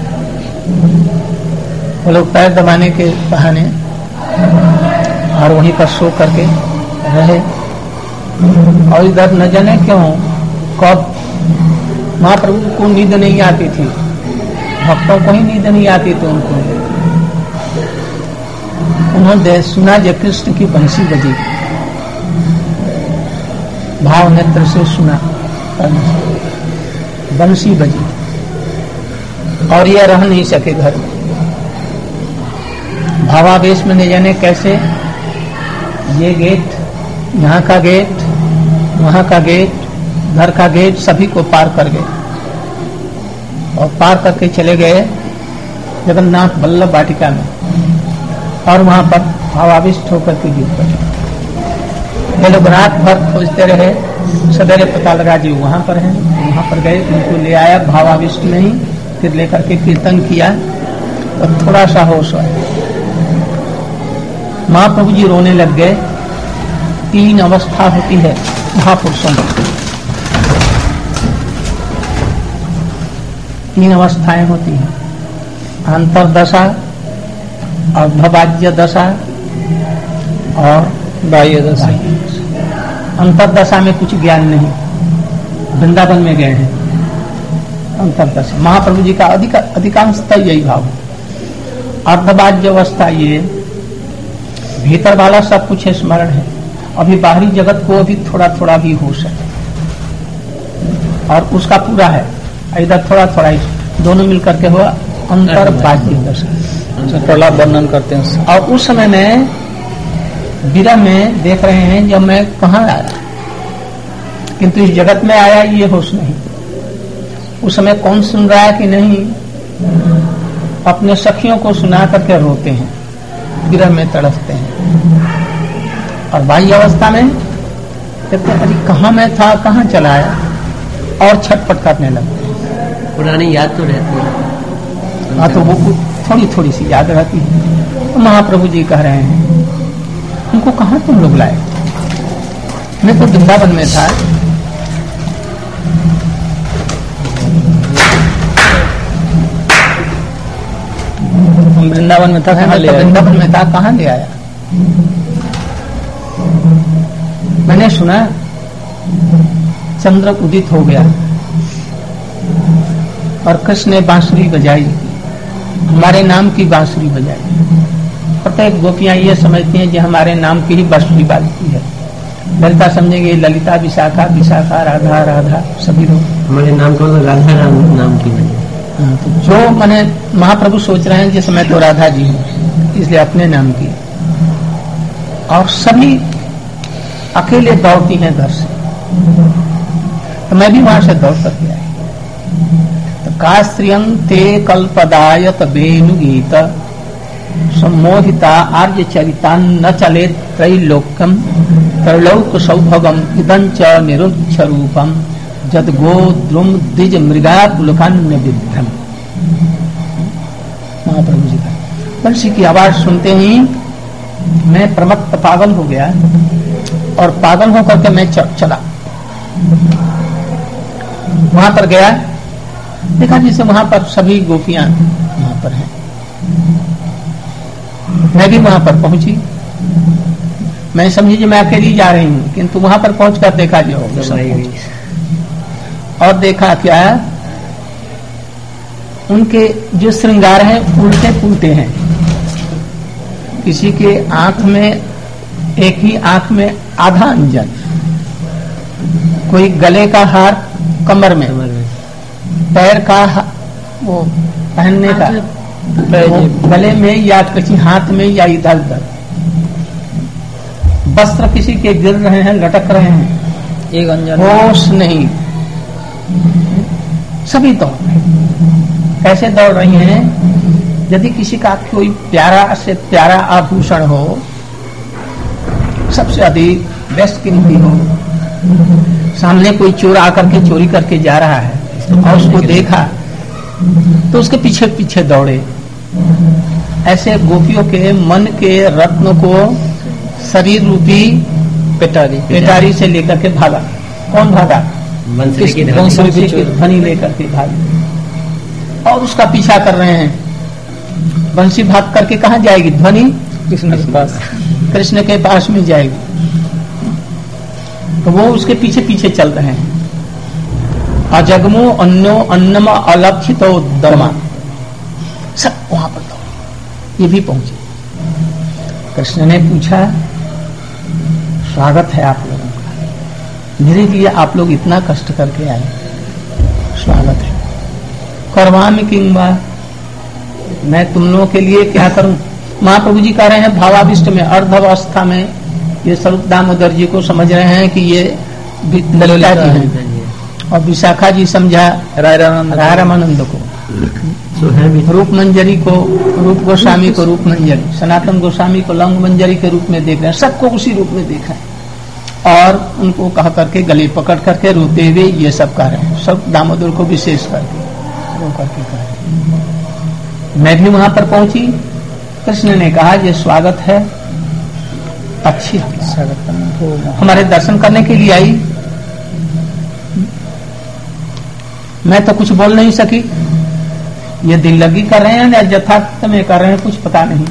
वो लोग पैर दबाने के बहाने और वहीं पर सो करके रहे और इधर न जाने क्यों कब महाप्रभु को नींद नहीं आती थी, भक्तों को ही नींद नहीं आती थी उनको। उन्होंने सुना जय कृष्ण की बंसी बजी, भाव नेत्र से सुना बंसी बजी और ये रह नहीं सके घर में। भावावेश में न जाने कैसे ये गेट, यहाँ का गेट, वहाँ का गेट, घर का गेट सभी को पार कर गए और पार करके चले गए जगन्नाथ वल्लभ वाटिका में और वहां पर भावाविष्ट होकर के गिर पड़े। ये लोग रात भर खोजते रहे, सवेरे पता लगा जी वहां पर हैं, वहां पर गए, उनको ले आया भावाविष्ट में ही, फिर लेकर के कीर्तन किया और थोड़ा सा होश आया। महाप्रभु जी रोने लग गए। 3 अवस्था होती है महापुरुषों में, 3 अवस्थाएं होती हैं, अंतरदशा, अर्धबाह्य दशा और बाह्य दशा। अंतरदशा में कुछ ज्ञान नहीं, वृंदावन में गए हैं अंतरदशा। महाप्रभु जी का अधिकांशतः यही भाव है। अर्धबाह्य अवस्था ये भीतर वाला सब कुछ स्मरण है, अभी बाहरी जगत को अभी थोड़ा थोड़ा भी होश है और उसका पूरा है, इधर थोड़ा थोड़ा ही, दोनों मिलकर के हुआ अंतर्बाह्य दशा। प्रहलाद वर्णन करते हैं। और उस समय में विरह में देख रहे हैं जब मैं कहाँ आया, किंतु इस जगत में आया ये होश नहीं। उस समय कौन सुन रहा है कि नहीं, अपने सखियों को सुना करके रोते हैं, विरह में तड़पते हैं। और बाह्य अवस्था में कहते अरे कहाँ मैं था, कहाँ चला आया, और छटपट करने लगते हैं। पुरानी याद तो रहती है। हाँ, तो वो थोड़ी थोड़ी सी याद रहती है। तो महाप्रभु जी कह रहे हैं उनको कहाँ तुम लोग लाए, मैं तो वृंदावन में था। वृंदावन में था, वृंदावन में था, कहाँ ले आया? मैंने सुना चंद्र उदित हो गया और कृष्ण ने बांसुरी बजाई, हमारे नाम की बांसुरी बजाई। प्रत्येक गोपियां ये समझती हैं कि हमारे नाम की ही बांसुरी बाजती है। ललिता समझेंगे ललिता, विशाखा विशाखा, राधा राधा, सभी लोग हमारे नाम को राधा नाम की बजाई। तो जो मैंने महाप्रभु सोच रहे हैं जिस समय तो राधा जी हूँ, इसलिए अपने नाम की। और सभी अकेले दौड़ती हैं घर से, तो मैं भी वहां से दौड़ करके आई। तो काश्रियं ते कल्पदायत वेणुगीत सम्मोहिता आर्य चरिता न चले त्रैलोक्यम त्रैलोक सौभगम इदं च निरुच्छ रूपम जद गोद्रुम द्विज मृगा पुलकान्य विभ्रम। महाप्रभु जी का बंसी की आवाज सुनते ही मैं प्रमत्त पागल हो गया और पागल होकर के मैं चला वहां पर गया, देखा जिसे वहां पर सभी गोपियां वहां पर हैं। मैं भी वहां पर पहुंची, मैं समझी कि मैं अकेली जा रही हूँ, किंतु वहां पर पहुंचकर देखा जो और देखा क्या, उनके जो श्रृंगार हैं उल्टे पुलटे हैं। किसी के आंख में, एक ही आंख में आधा अंजन, कोई गले का हार कमर में, पैर का वो पहनने का वो गले में या किसी हाथ में या इधर उधर, वस्त्र किसी के गिर रहे हैं, लटक रहे हैं, एक अनजान होश नहीं, सभी दौड़ रहे। कैसे दौड़ रही हैं? यदि किसी का कोई प्यारा से प्यारा आभूषण हो, सबसे अधिक बेस्ट कीमती हो, सामने कोई चोर आकर के चोरी करके जा रहा है और उसको देखा तो उसके पीछे पीछे दौड़े। ऐसे गोपियों के मन के रत्न को शरीर रूपी पेटारी से लेकर के भागा। कौन भागा? बंसरी की ध्वनि लेकर के भागे और उसका पीछा कर रहे हैं। बंसी भाग करके कहाँ जाएगी? ध्वनि कृष्ण के पास, कृष्ण के पास में जाएगी। तो वो उसके पीछे पीछे चल रहे हैं। अजगमो अन्यो अन्नमा अलक्षितो दरमा, सब वहां पर दौड़े। ये भी पहुंचे। कृष्ण ने पूछा, स्वागत है आप लोगों का, मेरे लिए आप लोग इतना कष्ट करके आए, स्वागत है। करवामि किंवा, मैं तुम लोगों के लिए क्या करूं? महाप्रभु जी कह रहे हैं भावाविष्ट में, अर्धावस्था में ये स्वरूप दामोदर जी को समझ रहे हैं कि ये ललिता जी हैं, और विशाखा जी समझा राय रामानंद को, रूप मंजरी को, रूप गोस्वामी को रूप मंजरी, सनातन गोस्वामी को लंग मंजरी के रूप में देख रहे हैं, सबको उसी रूप में देखा है। और उनको कह करके गले पकड़ करके रोते हुए ये सब कर रहे हैं, सब दामोदर को विशेष करके रो करके कर रहे हैं। मैं भी वहां पर पहुंची। कृष्ण ने कहा ये स्वागत है, अच्छी स्वागत हमारे दर्शन करने के लिए आई। मैं तो कुछ बोल नहीं सकी, ये दिल लगी कर रहे हैं या यथार्थ में कर रहे हैं कुछ पता नहीं।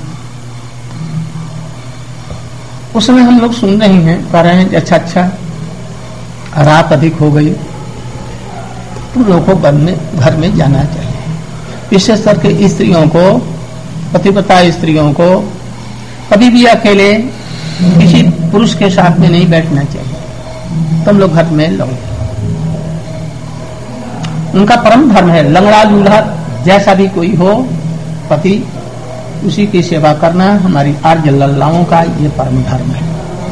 उस समय हम लोग सुन रहे हैं, कह रहे हैं अच्छा अच्छा रात अधिक हो गई, तुम लोगों को घर में जाना चाहिए। विशेष करके स्त्रियों को, पतिव्रता स्त्रियों को कभी भी अकेले किसी पुरुष के साथ में नहीं बैठना चाहिए, तुम लोग घर में लौट। उनका परम धर्म है, लंगड़ा लूल्हा जैसा भी कोई हो पति, उसी की सेवा करना हमारी आर्य लल्लाओं का ये परम धर्म है।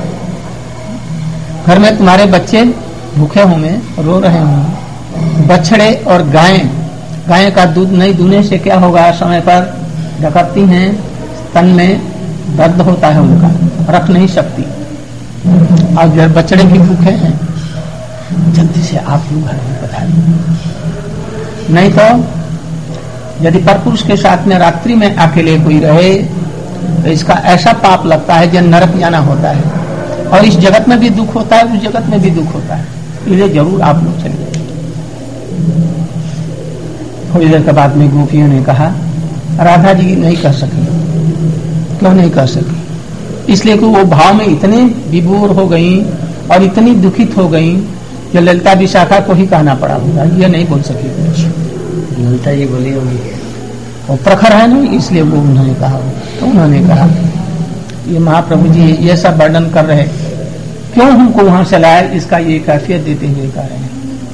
घर में तुम्हारे बच्चे भूखे होंगे, रो रहे होंगे, बछड़े और गाय का दूध नहीं दूने से क्या होगा? समय पर डकरती हैं, तन में दर्द होता है, उनका रख नहीं सकती। और अगर बछड़े भी भूखे हैं, जल्दी से आप लोग घर में पधारिए। नहीं तो यदि परपुरुष के साथ में रात्रि में अकेले कोई रहे तो इसका ऐसा पाप लगता है जब नरक जाना होता है, और इस जगत में भी दुख होता है, उस जगत में भी दुख होता है। इसलिए जरूर आप लोग चलिए। थोड़ी देर के बाद में गोपियों ने कहा, राधा जी नहीं कर सकी। क्यों नहीं कर सकी? इसलिए कि वो भाव में इतने विभोर हो गई और इतनी दुखित हो गई कि ललिता विशाखा को ही कहना पड़ा होगा, ये नहीं बोल सकी कुछ। ललिता जी बोली होगी, वो प्रखर है नहीं, इसलिए वो उन्होंने कहा। तो उन्होंने कहा ये महाप्रभु जी ये सब वर्णन कर रहे, क्यों हमको वहां से लाया? इसका ये कैफियत देते हुए कह रहे हैं,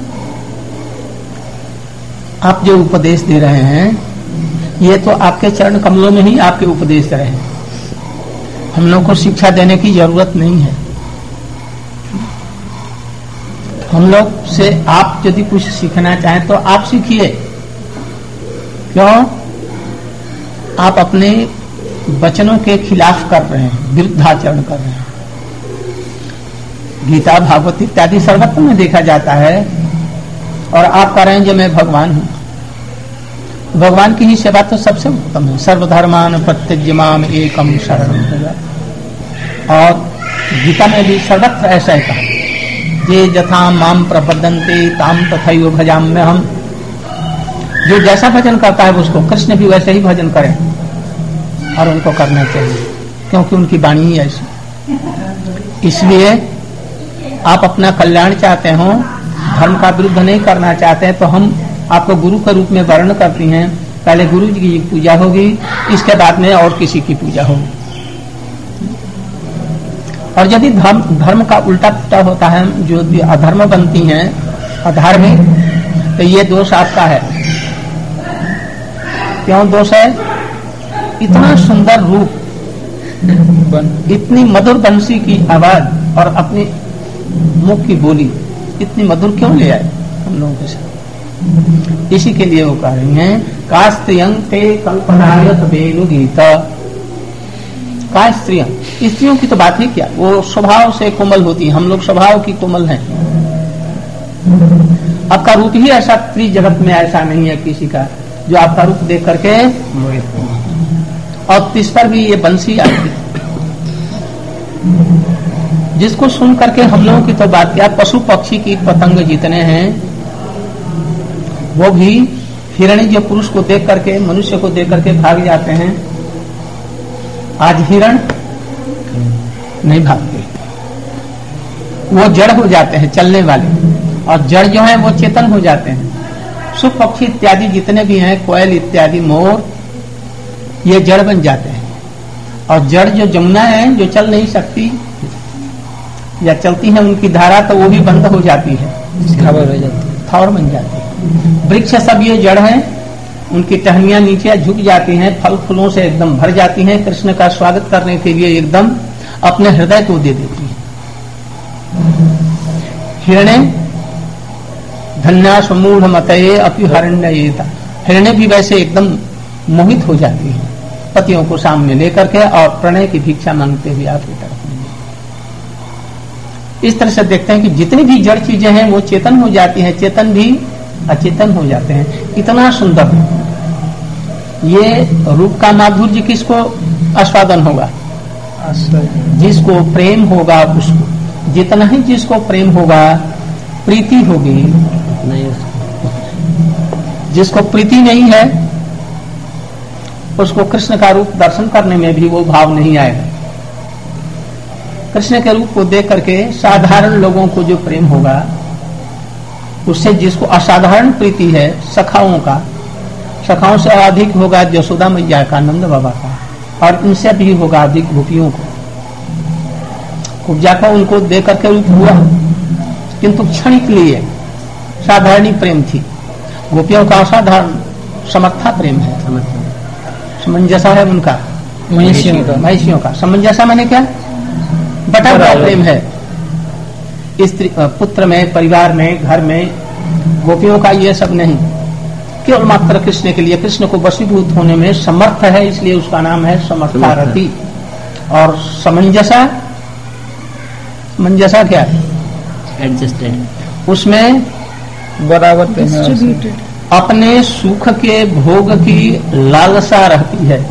आप जो उपदेश दे रहे हैं ये तो आपके चरण कमलों में ही आपके उपदेश रहे हैं, हम लोग को शिक्षा देने की जरूरत नहीं है। हम लोग से आप यदि कुछ सीखना चाहें तो आप सीखिए। क्यों? आप अपने वचनों के खिलाफ कर रहे हैं, विरुद्धाचरण कर रहे हैं। गीता, भागवत इत्यादि सर्वत्र में देखा जाता है, और आप कह रहे हैं जो मैं भगवान हूं। भगवान की ही सेवा तो सबसे उत्तम है। सर्वधर्मान प्रत्यज्य माम एकम शरणं व्रज। और गीता में भी सर्वत्र ऐसा है कहा, ये जथा माम प्रपद्यन्ते ताम तथैव भजाम्यहम्। जो जैसा भजन करता है उसको कृष्ण भी वैसे ही भजन करें, और उनको करना चाहिए, क्योंकि उनकी वाणी ही ऐसी। इसलिए आप अपना कल्याण चाहते हो, धर्म का विरुद्ध नहीं करना चाहते हैं, तो हम आपको गुरु के रूप में वर्ण करती हैं। पहले गुरु जी की पूजा होगी, इसके बाद में और किसी की पूजा होगी। और यदि धर्म का उल्टा पुल्टा होता है, जो भी अधर्म बनती हैं अधार्मिक, तो ये दोष आपका है। क्यों दोष है? इतना सुंदर रूप इतनी मधुर बंसी की आवाज और अपने मुख की बोली इतनी मधुर क्यों ले आए हम लोगों के साथ? इसी के लिए वो कह रही हैं कास्त्रियं ते कल्पनायत वेणु गीत। का स्त्रियों की तो बात ही क्या, वो स्वभाव से कोमल होती है, हम लोग स्वभाव की कोमल हैं। आपका रूप ही ऐसा स्त्री जगत में ऐसा नहीं है किसी का जो आपका रूप देख करके, और इस पर भी ये बंसी आती जिसको सुन करके हम लोगों की तो बात क्या, पशु पक्षी की पतंग जितने हैं वो भी हिरणी जो पुरुष को देख करके मनुष्य को देख करके भाग जाते हैं, आज हिरण नहीं भागते, वो जड़ हो जाते हैं चलने वाले, और जड़ जो है वो चेतन हो जाते हैं। सुख पक्षी इत्यादि जितने भी हैं, कोयल इत्यादि मोर, ये जड़ बन जाते हैं। और जड़ जो जमुना है जो चल नहीं सकती या चलती है उनकी धारा तो वो भी बंद हो जाती है, थावर बन जाती है। वृक्ष सब ये जड़ है, उनकी टहनियां नीचे झुक जाती हैं, फल फूलों से एकदम भर जाती हैं, कृष्ण का स्वागत करने के लिए एकदम अपने हृदय को दे देती है। हिरणे धन्या समूढ़ मतये अपिहरण्येता, हिरणे भी वैसे एकदम मोहित हो जाती है पतियों को सामने लेकर के और प्रणय की भिक्षा मांगते हुए आपकी तरफ। इस तरह से देखते हैं कि जितनी भी जड़ चीजें हैं वो चेतन हो जाती हैं, चेतन भी अचेतन हो जाते हैं। कितना सुंदर ये रूप का माधुर्य किसको आस्वादन होगा? जिसको प्रेम होगा उसको, जितना ही जिसको प्रेम होगा प्रीति होगी, जिसको प्रीति नहीं है उसको कृष्ण का रूप दर्शन करने में भी वो भाव नहीं आएगा। कृष्ण के रूप को देख करके साधारण लोगों को जो प्रेम होगा उससे जिसको असाधारण प्रीति है सखाओं का, सखाओं से अधिक होगा यशोदा मैया का, नंद बाबा का, और इनसे भी होगा अधिक गोपियों को। कुब्जा को उनको देख करके रूप हुआ किंतु क्षणिक लिए साधारणी प्रेम थी। गोपियों का असाधारण समर्था प्रेम है, समंजसा है उनका, महिषियों का समंजसा माने क्या? बटा हुआ प्रेम है। स्त्री पुत्र में, परिवार में, घर में, गोपियों का ये सब नहीं, केवल मात्र कृष्ण के लिए, कृष्ण को वशीभूत होने में समर्थ है, इसलिए उसका नाम है समर्थारती। और समंजसा, समंजसा क्या है? एडजस्टेड, उसमें बराबर अपने सुख के भोग की लालसा रहती है।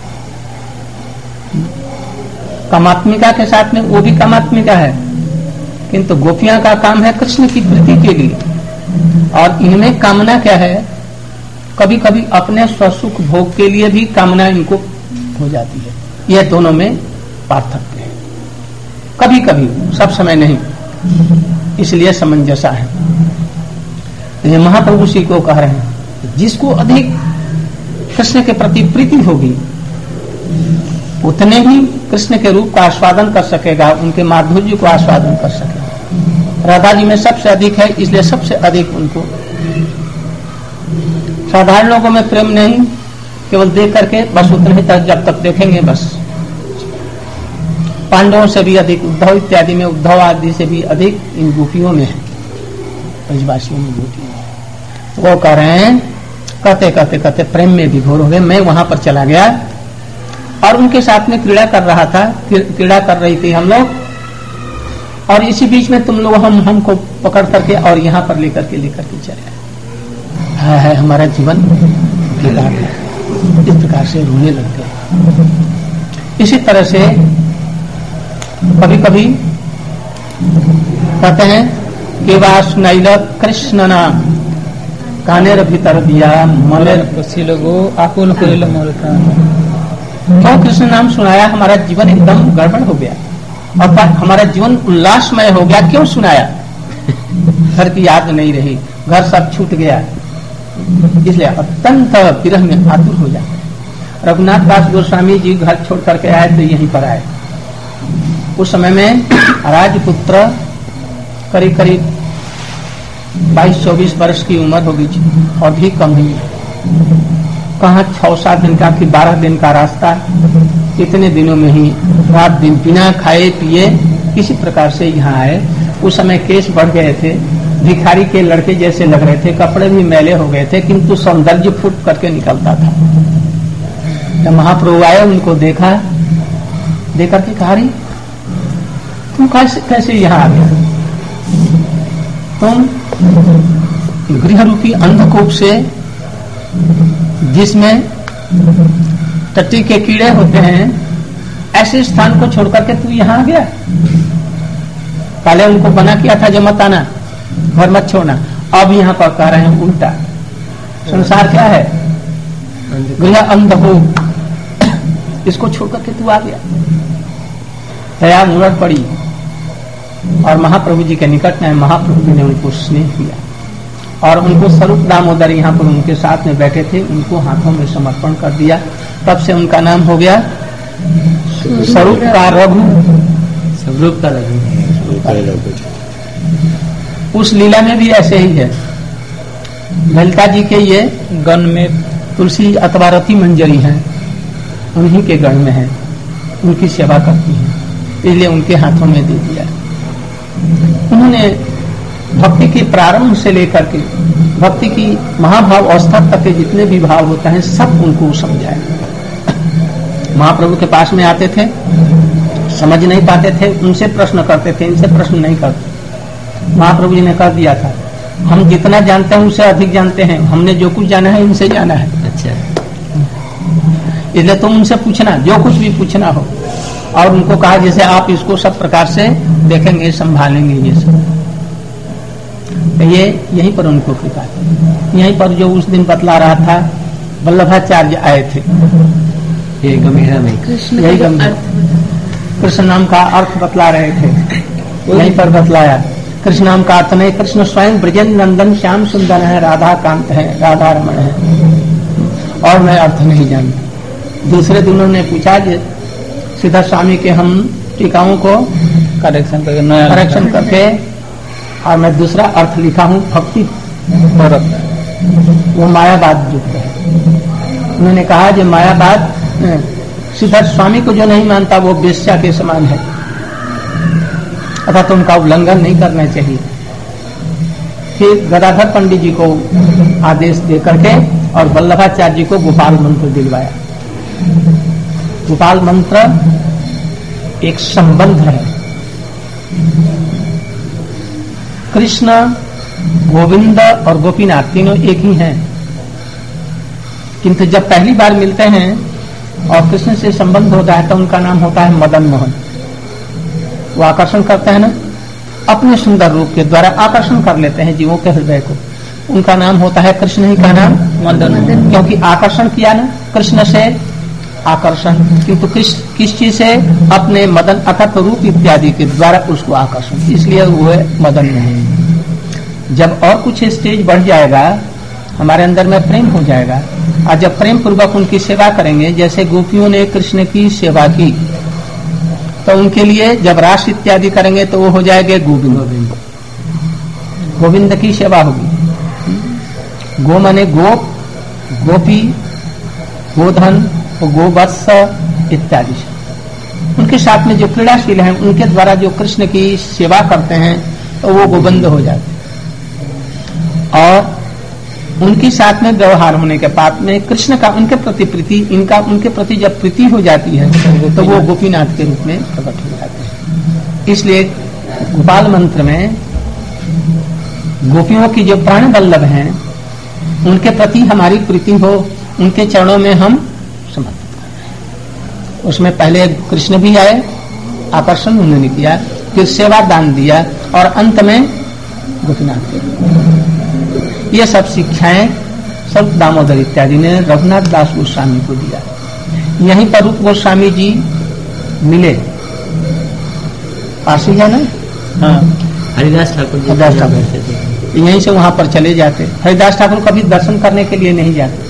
कामात्मिका के साथ में वो भी कामात्मिका है, किंतु गोपियां का काम है कृष्ण की प्रीति के लिए, और इनमें कामना क्या है? कभी कभी अपने स्वसुख भोग के लिए भी कामना इनको हो जाती है। यह दोनों में पार्थक्य है, कभी कभी, सब समय नहीं, इसलिए समंजसा है। ये महाप्रभु श्री को कह रहे हैं जिसको अधिक कृष्ण के प्रति प्रीति होगी उतने ही कृष्ण के रूप का आस्वादन कर सकेगा, उनके माधुर्य को आस्वादन कर सकेगा। राधा जी में सबसे अधिक है, इसलिए सबसे अधिक उनको। साधारण लोगों में प्रेम नहीं, केवल देख करके बस उतने ही तक, जब तक देखेंगे बस। पांडवों से भी अधिक, उद्धव इत्यादि में, उद्धव आदि से भी अधिक इन गोपियों में है, ब्रजवासियों में गोपियों में। वो कह रहे हैं, कहते कहते कहते प्रेम में विभोर हो गए। मैं वहां पर चला गया और उनके साथ में क्रीड़ा कर रहा था, क्रीड़ा कर रही थी हम लोग, और इसी बीच में तुम लोग हमको पकड़ करके और यहाँ पर लेकर के चले। है हमारा जीवन बेकार है, इस प्रकार से रोने लग गए। इसी तरह से कभी कभी कहते हैं कि वास नैल कृष्ण नाम कानेर भीतर दिया मलेर आकुल क्यों कृष्ण नाम सुनाया? हमारा जीवन एकदम गड़बड़ हो गया, और हमारा जीवन उल्लासमय हो गया। क्यों सुनाया? घर की याद नहीं रही, घर सब छूट गया, इसलिए अत्यंत विरह में आतुर हो जाते। रघुनाथ दास गोस्वामी जी घर छोड़ करके आए तो यहीं पर आए। उस समय में राजपुत्र करीब करीब 22-24 वर्ष की उम्र होगी और भी कम हुई। कहाँ 6-7 दिन का कि 12 दिन का रास्ता, इतने दिनों में ही रात दिन बिना खाए पिए किसी प्रकार से यहाँ आए। उस समय केस बढ़ गए थे, भिखारी के लड़के जैसे लग रहे थे, कपड़े भी मैले हो गए थे, किंतु सौंदर्य फूट करके निकलता था। जब महाप्रभु आए उनको देखा, देख करके कहा, रही तुम कैसे यहाँ आ गया? तुम गृह रूपी अंधकूप से, जिसमें टट्टी के कीड़े होते हैं, ऐसे स्थान को छोड़कर के तू यहाँ आ गया। पहले उनको मना किया था जो मत आना, घर मत छोड़ना, अब यहाँ पर कह रहे हैं उल्टा। संसार क्या है? गृह अंधकूप, इसको छोड़कर के तू आ गया। दया मुरड़ पड़ी और महाप्रभु जी के निकट में महाप्रभु जी ने उनको स्नेह किया और उनको स्वरूप दामोदर यहाँ पर उनके साथ में बैठे थे, उनको हाथों में समर्पण कर दिया। तब से उनका नाम हो गया स्वरूप का रघु, स्वरूप का रघु। उस लीला में भी ऐसे ही है। ललिता जी के ये गण में तुलसी अथवा रति मंजरी है, उन्हीं के गण में है, उनकी सेवा करती है, इसलिए उनके हाथों में दे दिया। उन्होंने भक्ति के प्रारंभ से लेकर के भक्ति की महाभाव अवस्था तक के जितने भी भाव होते हैं सब उनको समझाया। महाप्रभु के पास में आते थे, समझ नहीं पाते थे, उनसे प्रश्न करते थे, इनसे प्रश्न नहीं करते। महाप्रभु जी ने कह दिया था, हम जितना जानते हैं उससे अधिक जानते हैं, हमने जो कुछ जाना है इनसे जाना है। अच्छा, इसलिए तुम उनसे पूछना, जो कुछ भी पूछना हो। और उनको कहा जैसे आप इसको सब प्रकार से देखेंगे, संभालेंगे, ये सब। तो ये यहीं पर उनको कृपा थी। यहीं पर जो उस दिन बतला रहा था, वल्लभाचार्य आए थे, ये गंभीरा में यही कृष्ण नाम का अर्थ बतला रहे थे, यहीं पर बतलाया। कृष्ण नाम का अर्थ नहीं, कृष्ण स्वयं ब्रजेंद्र नंदन श्याम सुंदर है, राधा कांत है, राधा रमण है, और मैं अर्थ नहीं जानता। दूसरे दिनों ने पूछा सीधा स्वामी के हम टीकाओं को करेक्शन करके और मैं दूसरा अर्थ लिखा हूँ, भक्ति औरत, वो मायावाद युक्त है। उन्होंने कहा जो मायावाद सिद्धार्थ स्वामी को जो नहीं मानता वो वेश्या के समान है, अतः तो उनका उल्लंघन नहीं करना चाहिए। फिर गदाधर पंडित जी को आदेश दे करके और वल्लभाचार्य जी को गोपाल मंत्र दिलवाया। गोपाल मंत्र एक संबंध है, कृष्ण, गोविंद और गोपीनाथ तीनों एक ही हैं, किंतु जब पहली बार मिलते हैं और कृष्ण से संबंध होता है तो उनका नाम होता है मदन मोहन। वो आकर्षण करते हैं ना, अपने सुंदर रूप के द्वारा आकर्षण कर लेते हैं जीवों के हृदय को। उनका नाम होता है कृष्ण ही का नाम मदन, क्योंकि आकर्षण किया ना कृष्ण से, आकर्षण, किंतु किस चीज से? अपने मदन अकथ रूप इत्यादि के द्वारा उसको आकर्षण, इसलिए वो है मदन मोहन। जब और कुछ स्टेज बढ़ जाएगा, हमारे अंदर में प्रेम हो जाएगा, और जब प्रेम पूर्वक उनकी सेवा करेंगे, जैसे गोपियों ने कृष्ण की सेवा की, तो उनके लिए जब रास इत्यादि करेंगे तो वो हो जाएंगे गोविंद। गोविंद की सेवा होगी। गो माने गोप, गोपी, गोधन, गोवत्स इत्यादि। उनके साथ में जो क्रीड़ाशील हैं, उनके द्वारा जो कृष्ण की सेवा करते हैं तो वो गोविंद हो जाते हैं। और उनके साथ में व्यवहार होने के बाद में कृष्ण का उनके प्रति प्रीति, इनका उनके प्रति जब प्रीति हो जाती है तो वो गोपीनाथ के रूप में प्रकट हो जाते हैं। इसलिए गोपाल मंत्र में गोपियों की जो प्राण वल्लभ हैं उनके प्रति हमारी प्रीति हो, उनके चरणों में हम समर्पित करें। उसमें पहले कृष्ण भी आए, आकर्षण उन्होंने किया, फिर सेवा दान दिया और अंत में गोपीनाथ के। ये सब शिक्षाएं सब दामोदर इत्यादि ने रघुनाथ दास गोस्वामी को दिया। यहीं पर रूप गोस्वामी जी मिले, पास ही है ना, हाँ, हरिदास ठाकुर। हरिदास ठाकुर यहीं से वहां पर चले जाते। हरिदास ठाकुर कभी दर्शन करने के लिए नहीं जाते,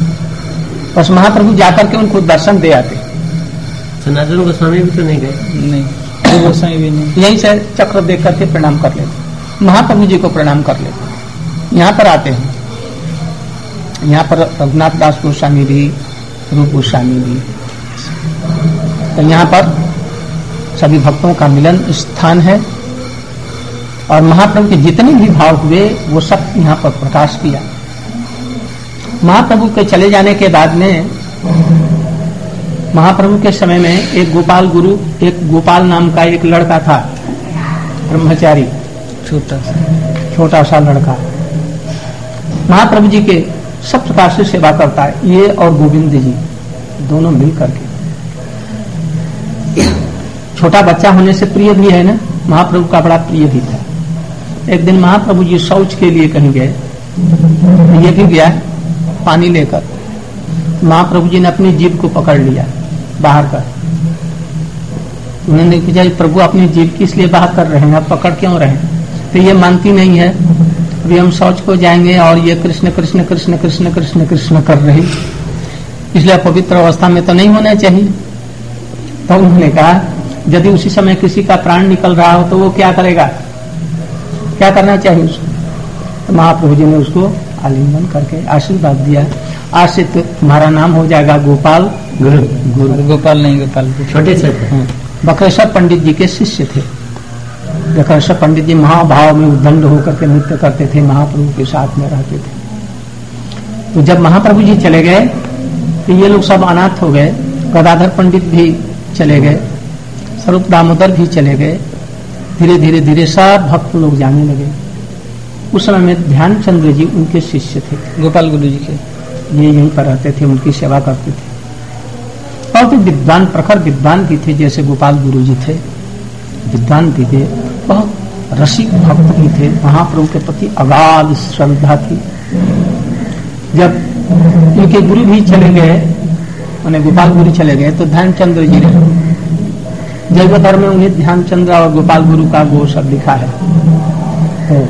बस महाप्रभु जाकर के उनको दर्शन दे आते। सनातन गोस्वामी भी तो नहीं गए? नहीं, गोस्वामी भी नहीं, यहीं से चक्र देख करके प्रणाम कर लेते, महाप्रभु जी को प्रणाम कर लेते, यहाँ पर आते हैं। यहाँ पर रघुनाथ दास गोस्वामी भी, रूप गोस्वामी भी। तो यहाँ पर सभी भक्तों का मिलन स्थान है और महाप्रभु के जितने भी भाव हुए वो सब यहाँ पर प्रकाश किया। महाप्रभु के चले जाने के बाद में महाप्रभु के समय में एक गोपाल गुरु, एक गोपाल नाम का एक लड़का था, ब्रह्मचारी, छोटा सा लड़का, महाप्रभु जी के सब प्रकार से सेवा करता है। ये और गोविंद जी दोनों मिल करके, छोटा बच्चा होने से प्रिय भी है ना, महाप्रभु का बड़ा प्रिय भी था। एक दिन महाप्रभु जी शौच के लिए कहीं गए, ये भी गया पानी लेकर। महाप्रभु जी ने अपनी जीभ को पकड़ लिया बाहर कर। उन्होंने पूछा, प्रभु अपनी जीभ किस लिए बाहर कर रहे हैं, आप पकड़ क्यों रहे हैं? तो ये मानती नहीं है, अभी हम शौच को जाएंगे और ये कृष्ण कृष्ण कृष्ण कृष्ण कृष्ण कृष्ण कर रही, इसलिए पवित्र अवस्था में तो नहीं होना चाहिए। तो उन्होंने कहा, यदि उसी समय किसी का प्राण निकल रहा हो तो वो क्या करेगा, क्या करना चाहिए उसको? तो महाप्रभु जी ने उसको आलिंगन करके आशीर्वाद दिया, आज से तुम्हारा नाम हो जाएगा गोपाल गुरु। गोपाल नहीं, गोपाल छोटे से बकरेश्वर पंडित जी के शिष्य थे। बकरेश्वर पंडित जी महाभाव में उद्दंड होकर के नृत्य करते थे, महाप्रभु के साथ में रहते थे। तो जब महाप्रभु जी चले गए तो ये लोग सब अनाथ हो गए। गदाधर पंडित भी चले गए, स्वरूप दामोदर भी चले गए। धीरे धीरे धीरे सब भक्त लोग जाने लगे। उस समय में ध्यानचंद्र जी उनके शिष्य थे, गोपाल गुरु जी के, ये यहीं पर रहते थे, उनकी सेवा करते थे। और तो विद्वान, प्रखर विद्वान भी थे, जैसे गोपाल गुरु जी थे, विद्वान भी थे, बहुत रसिक भक्त भी थे, महाप्रभु के प्रति अगाध श्रद्धा थी। जब इनके गुरु भी चले गए, उन्हें गोपाल गुरु चले गए, तो ध्यानचंद्र जी ने जैवधर में उन्हें ध्यानचंद्र और गोपाल गुरु का वो सब लिखा है। तो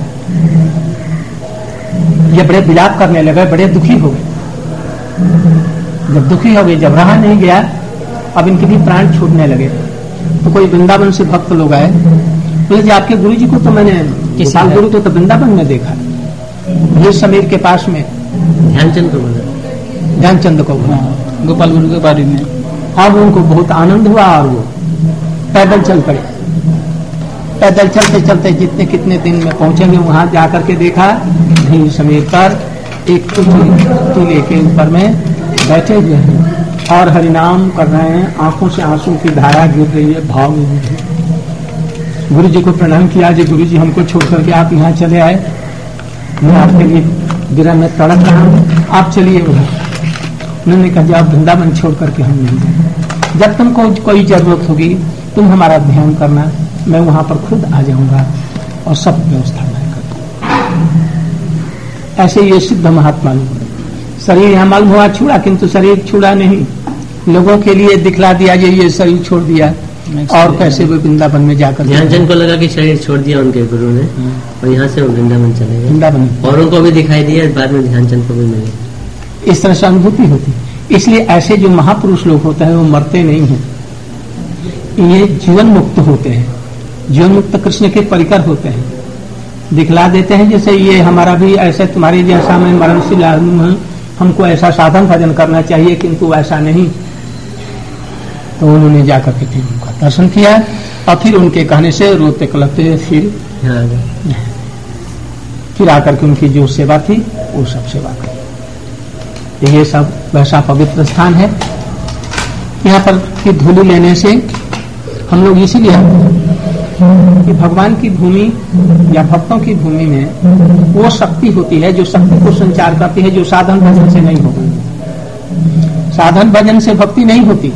ये बड़े विलाप करने लगे, बड़े दुखी हो गए। जब दुखी हो गए, जब रहा नहीं गया, अब इनके भी प्राण छूटने लगे। तो कोई वृंदावन से भक्त लोग आए, बोले आपके गुरु जी को तो मैंने, गोपाल गुरु को तो वृंदावन में देखा, ये समीर के पास में। ध्यानचंद को बोला, ध्यानचंद को, गोपाल गुरु के बारे में। अब उनको बहुत आनंद हुआ और वो पैदल चल पड़े। पैदल चलते चलते जितने कितने दिन में पहुंचेंगे, वहां जाकर के देखा धीर समीर पर एक टीले के ऊपर में बैठे हुए हैं और हरिनाम कर रहे हैं। आंखों से आंसू की धारा गिर रही है, भाव में है। गुरु जी को प्रणाम किया, जी गुरु जी हमको छोड़ करके आप यहाँ चले आए, मैं आपके लिए विरह में तड़प रहा हूँ, आप चलिए उधर। उन्होंने कहा, आप वृंदावन छोड़ करके हम नहीं जाएंगे, जब तुमको कोई जरूरत होगी तुम हमारा ध्यान करना, मैं वहां पर खुद आ जाऊंगा और सब व्यवस्था मैं करूंगा। ऐसे ये सिद्ध महात्मा लोग, शरीर यहाँ मालूम हुआ छूड़ा, किंतु शरीर छूड़ा नहीं, लोगों के लिए दिखला दिया, ये शरीर छोड़ दिया। और कैसे वो वृंदावन में जाकर ध्यानचंद को लगा कि शरीर छोड़ दिया उनके गुरु ने, और यहाँ से वो वृंदावन चले गए। वृंदावन औरों को भी दिखाई दिया, बाद में ध्यानचंद को भी मिले। इस तरह से अनुभूति होती। इसलिए ऐसे जो महापुरुष लोग होते हैं वो मरते नहीं हैं, ये जीवन मुक्त होते हैं, जीवन मुक्त कृष्ण के परिकर होते हैं, दिखला देते हैं। जैसे ये हमारा भी ऐसे तुम्हारे जैसा मैं मरणशील हूं, हमको ऐसा साधन भजन करना चाहिए, किंतु ऐसा नहीं। तो उन्होंने जाकर के फिर उनका दर्शन किया और फिर उनके कहने से रोते कलते फिर आकर के उनकी जो सेवा थी वो सब सेवा करी। ये सब वैसा पवित्र स्थान है। यहाँ पर की धूली लेने से हम लोग इसीलिए कि भगवान की भूमि या भक्तों की भूमि में वो शक्ति होती है जो शक्ति को संचार करती है, जो साधन भजन से नहीं होगा। साधन भजन से भक्ति नहीं होती।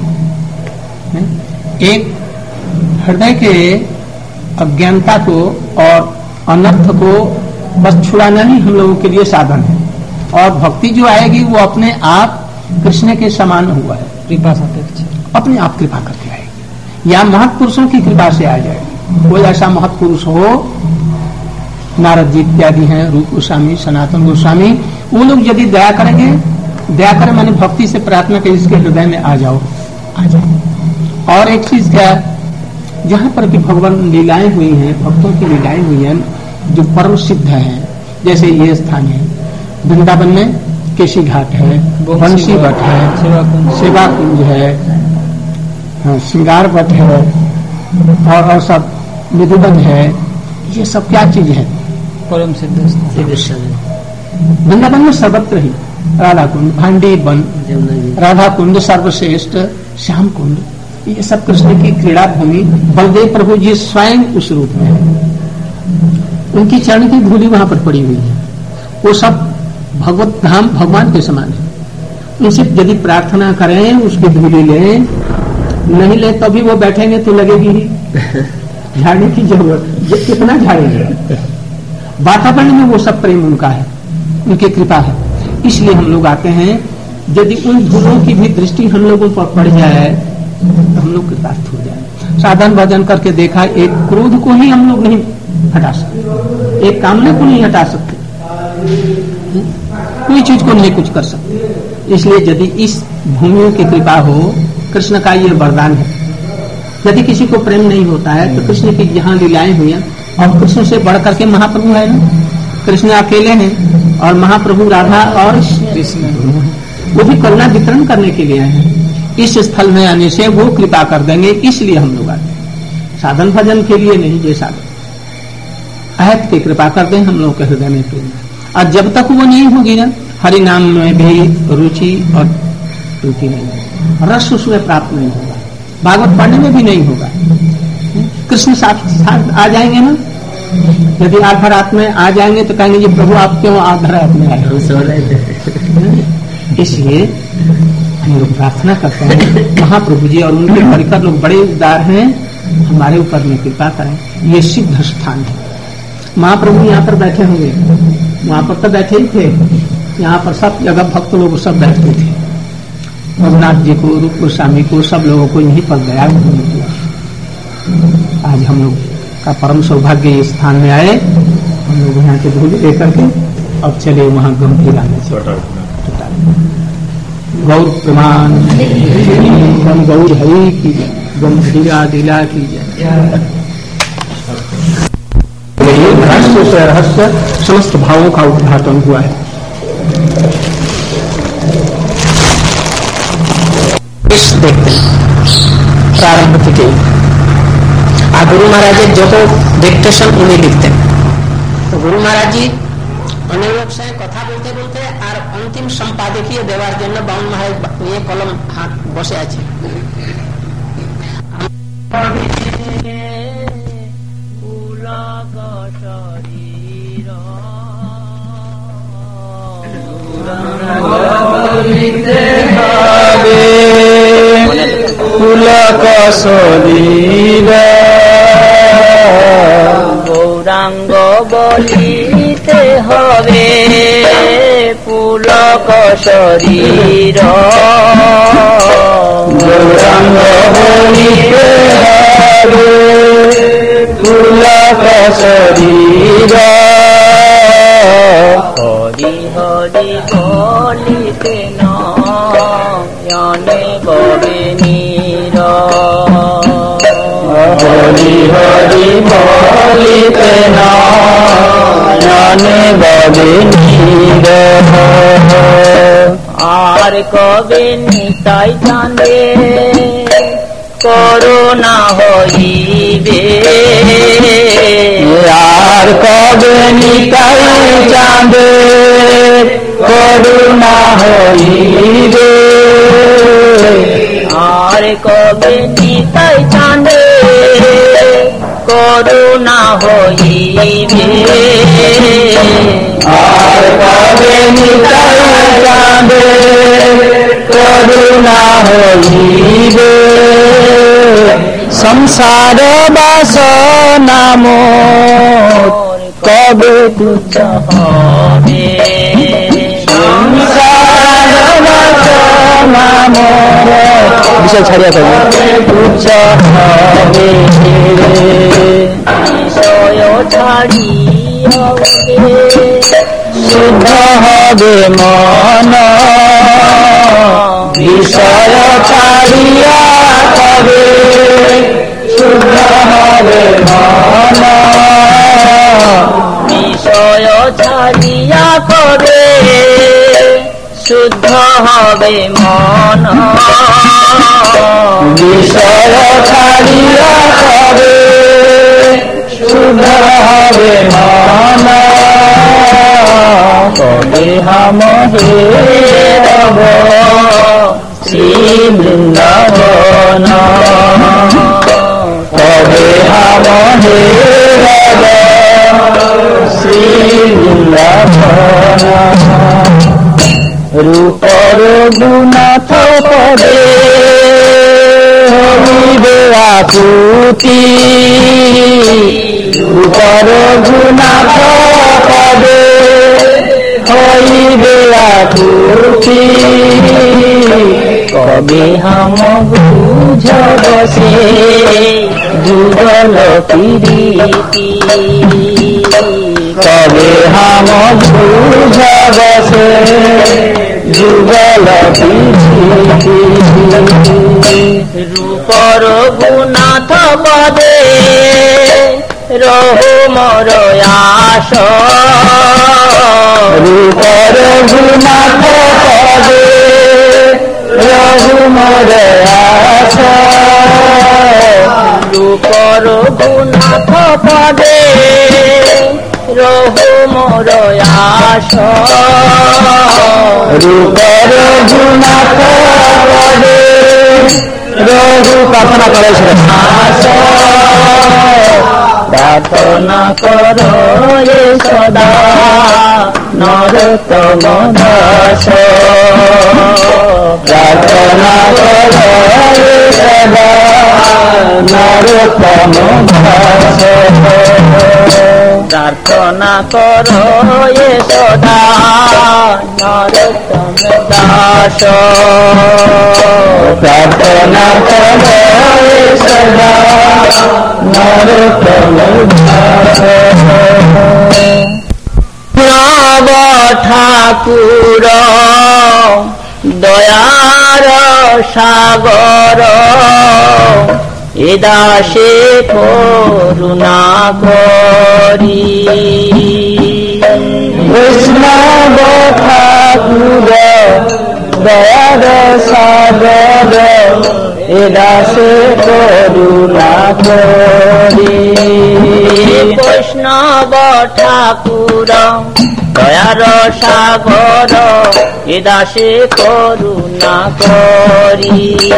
एक हृदय के अज्ञानता को और अनर्थ को बस छुड़ाना ही हम लोगों के लिए साधन है, और भक्ति जो आएगी वो अपने आप कृष्ण के समान हुआ है, कृपा से अपने आप कृपा करके आएगी, या महत्पुरुषों की कृपा से आ जाएगी। कोई ऐसा महत्पुरुष हो, नारद जी इत्यादि हैं, रूप गोस्वामी, सनातन गोस्वामी, वो लोग यदि दया करेंगे, दया करें मैंने भक्ति से प्रार्थना की इसके हृदय में आ जाओ, आ जाओ। और एक चीज क्या, जहाँ पर भी भगवान लीलाएं हुई हैं, भक्तों की लीलाएं हुई हैं जो परम सिद्ध है, जैसे ये स्थान है वृंदावन में, केसी घाट है, बंसी भट्ट है, सेवा कुंज है, श्रृंगार भट्ट है और सब निधुबन है। ये सब क्या चीज है? परम सिद्ध वृंदावन में सर्वत्र ही राधा कुंड, भांडी वन, राधा कुंड सर्वश्रेष्ठ, श्याम कुंड, ये सब कृष्ण की क्रीड़ा भूमि। बलदेव प्रभु जी स्वयं उस रूप में है। उनकी चरण की धूली वहां पर पड़ी हुई है। वो सब भगवत धाम भगवान के समान है। उनसे यदि प्रार्थना करें, उसकी धूली लें, नहीं ले तभी वो बैठेंगे तो लगेगी ही झाड़ने की जरूरत। कितना झाड़ेंगे? वातावरण में वो सब प्रेम उनका है, उनकी कृपा है। इसलिए हम लोग आते हैं। यदि उन धूलों की भी दृष्टि हम लोगों पर पड़ जाए तो हम लोग कृतार्थ हो जाए। साधन भजन करके देखा, एक क्रोध को ही हम लोग नहीं हटा सकते, एक कामना को नहीं हटा सकते, कोई चीज को नहीं कुछ कर सकते। इसलिए यदि इस भूमियों की कृपा हो, कृष्ण का ये वरदान है। यदि किसी को प्रेम नहीं होता है तो कृष्ण की यहाँ लीलाएं हुई, और कृष्ण से बढ़ करके महाप्रभु है ना। कृष्ण अकेले हैं और महाप्रभु राधा और कृष्ण, वो भी करुणा वितरण करने के लिए हैं। इस स्थल में आने से वो कृपा कर देंगे, इसलिए हम लोग आते हैं। साधन भजन के लिए नहीं, ये साधन अहत की कृपा कर दें हम लोग के हृदय में प्रेम। और जब तक वो नहीं होगी ना, हरि नाम में भी रुचि और रुचि नहीं होगी, रस उसमें प्राप्त नहीं होगा, भागवत पढ़ने में भी नहीं होगा। कृष्ण साथ आ जाएंगे ना, यदि आधा रात में आ जाएंगे तो कहेंगे ये प्रभु आप क्यों आधा रात में आए? इसलिए हम लोग प्रार्थना करते हैं महाप्रभु जी और उनके परिकर लोग बड़े उदार हैं, हमारे ऊपर में कृपा करें। ये सिद्ध स्थान है। महाप्रभु यहाँ पर बैठे होंगे, वहां पर तो बैठे ही थे, यहाँ पर सब जगह भक्त लोग सब बैठते थे। रघुनाथ जी को, रूप गोस्वामी को, सब लोगों को यहीं पर गया किया। आज हम लोग का परम सौभाग्य इस स्थान में आए। हम लोग यहाँ के धूल लेकर के अब चले वहाँ गंभीरा में। गौर प्रमाण गौर हरि की गंभीरा दिला की जय। रहस्य से रहस्य समस्त भावों का उद्घाटन हुआ है। प्रारंभ থেকে আর গুরু মহারাজের যত ডিকটেশন উনি লিখতেন। তো গুরু মহারাজজি অনেক সময় কথা বলতে বলতে আর অন্তিম সম্পাদকীয় দেওয়ার জন্য বাউন মহারাজ নিয়ে কলম হাত বসে আছে। পুলক শরীর গৌরাঙ্গ বলিতে হবে, পুলক শরীর গৌরাঙ্গ বলিতে হবে, পুলক শরীর হরি হরি বলিতে নয়নে ববে নীর, হরি হরি বলিতে নয়নে ববে নীর। আর কবে নিতাই চাঁদে করুণা হইবে, আর কবে নিতাই চাঁদে করুণা হইবে, আর কবে নিতাই চাঁদে করুণা হইবে, আর কবে নিতাই চাঁদে করুণা হইবে। সংসার বাসনা মোর কবে তুচ্ছ হবে, সংসার বাসনা মোর বিষয় ছাড়িয়া কবে তুচ্ছ হবে, বিষয় ছাড়িয়া শুদ্ধ হবে মন, বিষয় ছাড়িয়া কবে শুদ্ধ হবে মন, বিষয় ছাড়িয়া কবে শুদ্ধ হবে মন বিষয় ছাড়িয়া তবে শুদ্ধ হবে মন তবে হাম হেরব শ্রী বৃন্দাবন তবে হাম হেরব শ্রী বৃন্দাবন রূপর গুণাথ পদে হইবে আকুতি রূপর গুণাথ পদে হইবে আকুতি কবে হাম বুঝব সে যুগল প্রীতি কবে হাম বুঝব সে যুগল প্রীতি রূপর গুণাথ পদে রহু মোর আশ রূপর গুণাথ পদে রহু মোর আশ রূপর গুণাথ পদে রহু মোর আশ রূপর গুণাথ পদে রহু প্রার্থনা করেছিলেন প্রার্থনা কর সদা নরোত্তম দাস প্রার্থনা কর সদা নরোত্তম দাস প্রার্থনা কর সদা নরোত্তম দাস প্রার্থনা কর সদা নরোত্তম দাস প্রভ ঠাকুর দয়ার সাগর এ দাসে করুণা করি বৈষ্ণব ঠাকুর দয়ার সাগর এ দাসে করুণা করি বৈষ্ণব ঠাকুর দয়ার সাগর এ দাসে করুণা করি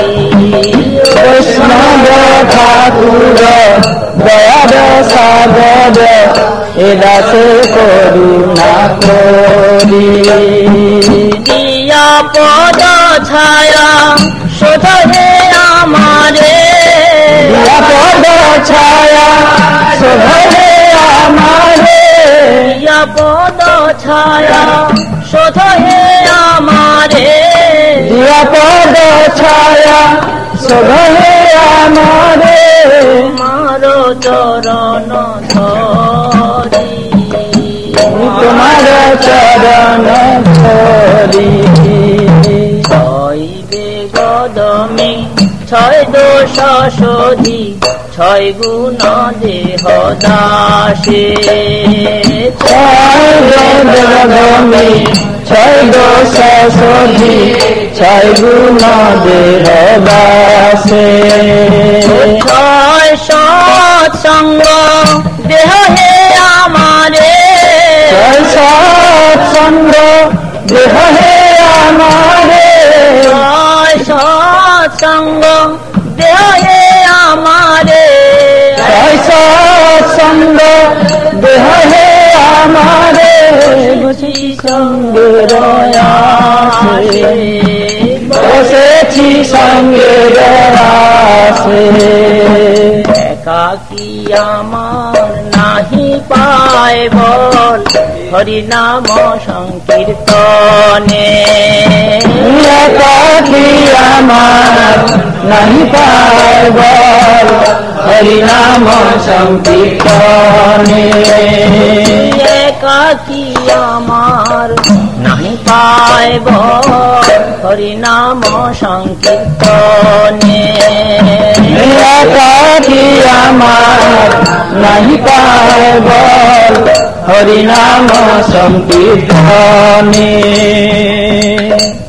বৈষ্ণব ঠাকুর দয়ার সাগর এ দাসে করুণা করি দিয়া পদ ছায়া শোধ হে আমারে দিয়া পদ ছায়া শোধ হে আমারে দিয়া পদ ছায়া শোধ হে আমারে দিয়া পদ ছায়া শোধ হে আমারে তোমার চরণ ধরি তোমার চরণ ধরি ছয়বে গদমে ছয় দোষ শোধি ছয় গুণ দেহ দাসে ছয় গদমে ছয় দোষ শোধি ছয় গুণ দেহ দাসে ছয় সৎসঙ্গ দেহ হে আমারে ছয় সৎসঙ্গ দেহ হে আমারে ছয় সৎসঙ্গ দেহ হে আমারে ছয় সৎসঙ্গ দেহ হে আমারে বুঝি সঙ্গে রয়াসে বসেছি সঙ্গে রয়াসে একাকী আমার নাহি পায় বল হরি নাম সংকীর্তনে একাকী আমার নাহি পায় বল হরি নাম সংকীর্তনে একাকী আমার নাহি পায় বল হরি নাম সংকীর্তনে একাকী আমার নাহি পায় বল হরি নাম সংকীর্তনে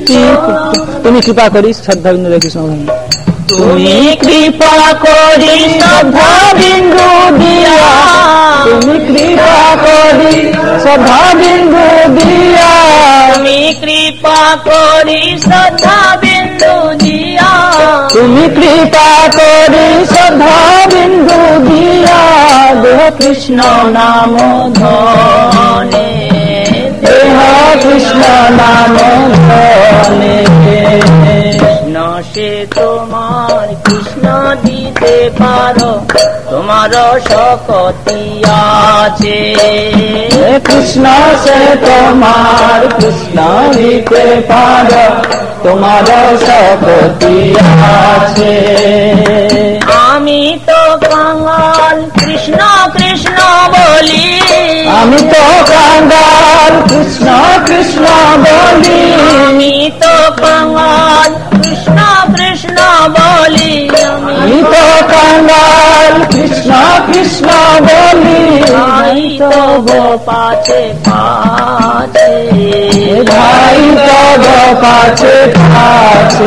তুমি কৃপা করি শ্রদ্ধা বিন্দু কৃষ্ণ তুমি কৃপা করি শ্রদ্ধা বিন্দু দিয়া, তুমি কৃপা করি শ্রদ্ধা বিন্দু দিয়া, তুমি কৃপা করি শ্রদ্ধা বিন্দু দিয়া, তুমি কৃপা করি শ্রদ্ধা বিন্দু দিয়া, দেহ কৃষ্ণ নাম ধনে দেহ কৃষ্ণ নাম ধনে। কৃষ্ণ সে তোমার কৃষ্ণ দিতে পারো, তোমার শক্তি আছে। কৃষ্ণ সে তোমার কৃষ্ণ দিতে পারো, তোমার শক্তি আছে। আমি তো কাঙাল কৃষ্ণ কৃষ্ণ বলি, আমি তো কাঙ্গাল কৃষ্ণ কৃষ্ণ বলি, আমি তো কাঙাল কৃষ্ণ কৃষ্ণ বলি, আমি তো কাঙ্গাল কৃষ্ণ কৃষ্ণ বলি, ভাই তব পাছে পাছে, ভাই তব পাছে পাছে,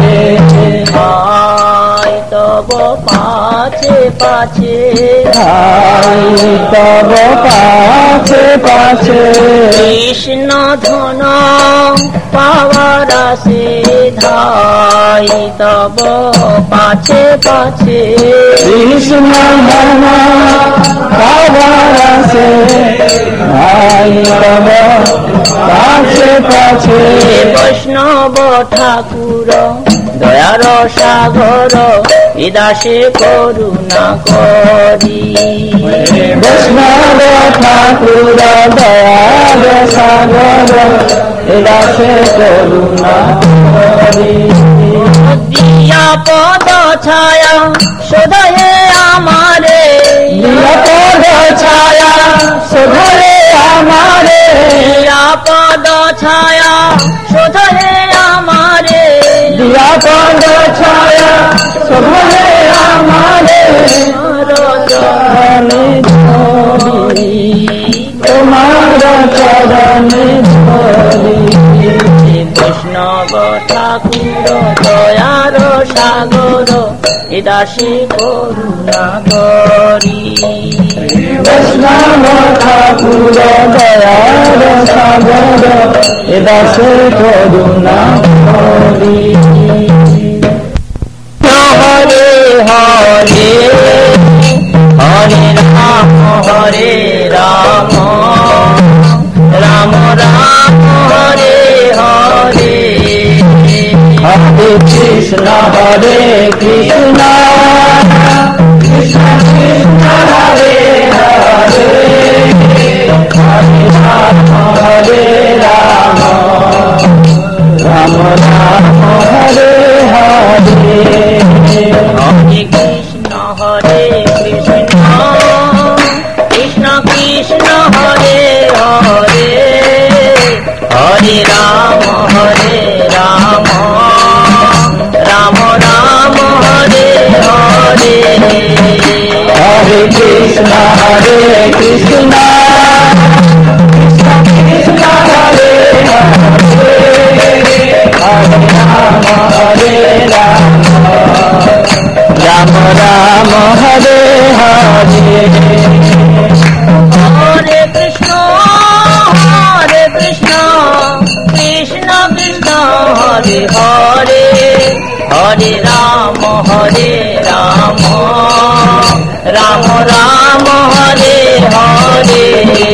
ভাই তব পাছে পাছে, ভাই তব পাছে পাছে। কৃষ্ণ ধন পাওয়ার আসে ধাই তব পাছে পাছে, কৃষ্ণ ধন পাওয়ার আসে ভাই তব পাছে পাছে। বৈষ্ণব ঠাকুর দয়ার সাগর এদাসে করুণা করি, বৈষ্ণব ঠাকুর দয়ার সাগর এদাসে করুণা করি। দিয়া পদ ছায়া শোধয়ে আমারে, নিরাপদ ছায়া শোধরে আমারে, নিরাপদ ছায়া শোধয়ে আমারে, নিরাপদ ছায়া শোধরে আমারে। চরণে ধরি তোমার চরণে ধরি, বৈষ্ণব ঠাকুর দয়ার সাগর এদাসে করুণা করি, বৈষ্ণব ঠাকুর দয়ার সাগর এদাসে করুণা করি। হরে হরে হরে রাম হরে রাম, রাম রাম হরে হরে, হরে কৃষ্ণ হরে কৃষ্ণ, কৃষ্ণ কৃষ্ণ হরে হরে, হরে রাম হরে রাম, রাম রাম হরে হরে। হরে কৃষ্ণ হরে কৃষ্ণ, কৃষ্ণ কৃষ্ণ হরে হরে, হরে রাম রাম রাম হরে হরে, হরে কৃষ্ণ হরে কৃষ্ণ, কৃষ্ণ কৃষ্ণ হরে হরে, হরে রাম হরে রাম, রাম রাম হরে হরে। হরে কৃষ্ণ কৃষ্ণ কৃষ্ণ হরে হরে, হরে রাম রাম রাম হরে হরে,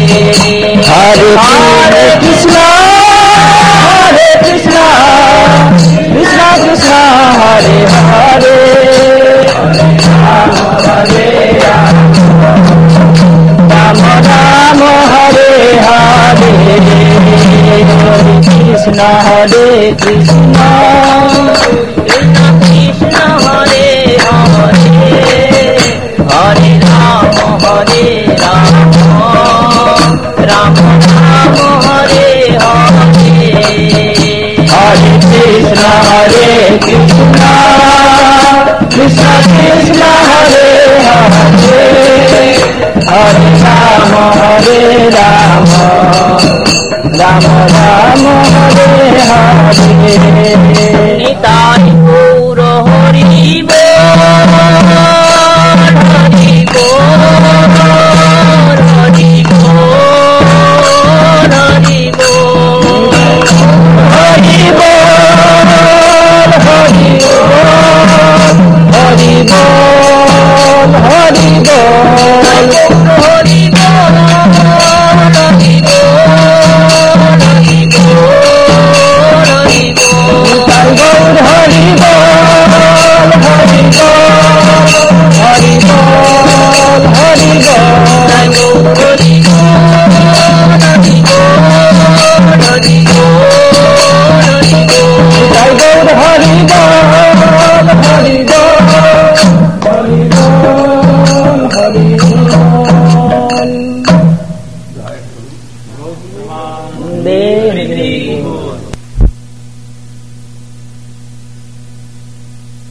হরে কৃষ্ণ কৃষ্ণ কৃষ্ণ কৃষ্ণ হরে হরে, রাম রাম হরে হরে, কৃষ্ণ হরে কৃষ্ণ, কৃষ্ণ হরে হরে, হরে রাম রাম রাম হরে হরে, হরে কৃষ্ণ হরে কৃষ্ণ, কৃষ্ণ কৃষ্ণ হরে হরে, হরে রাম হরে हरे राम राम राम हरे हरे निताई गौर हरि बोल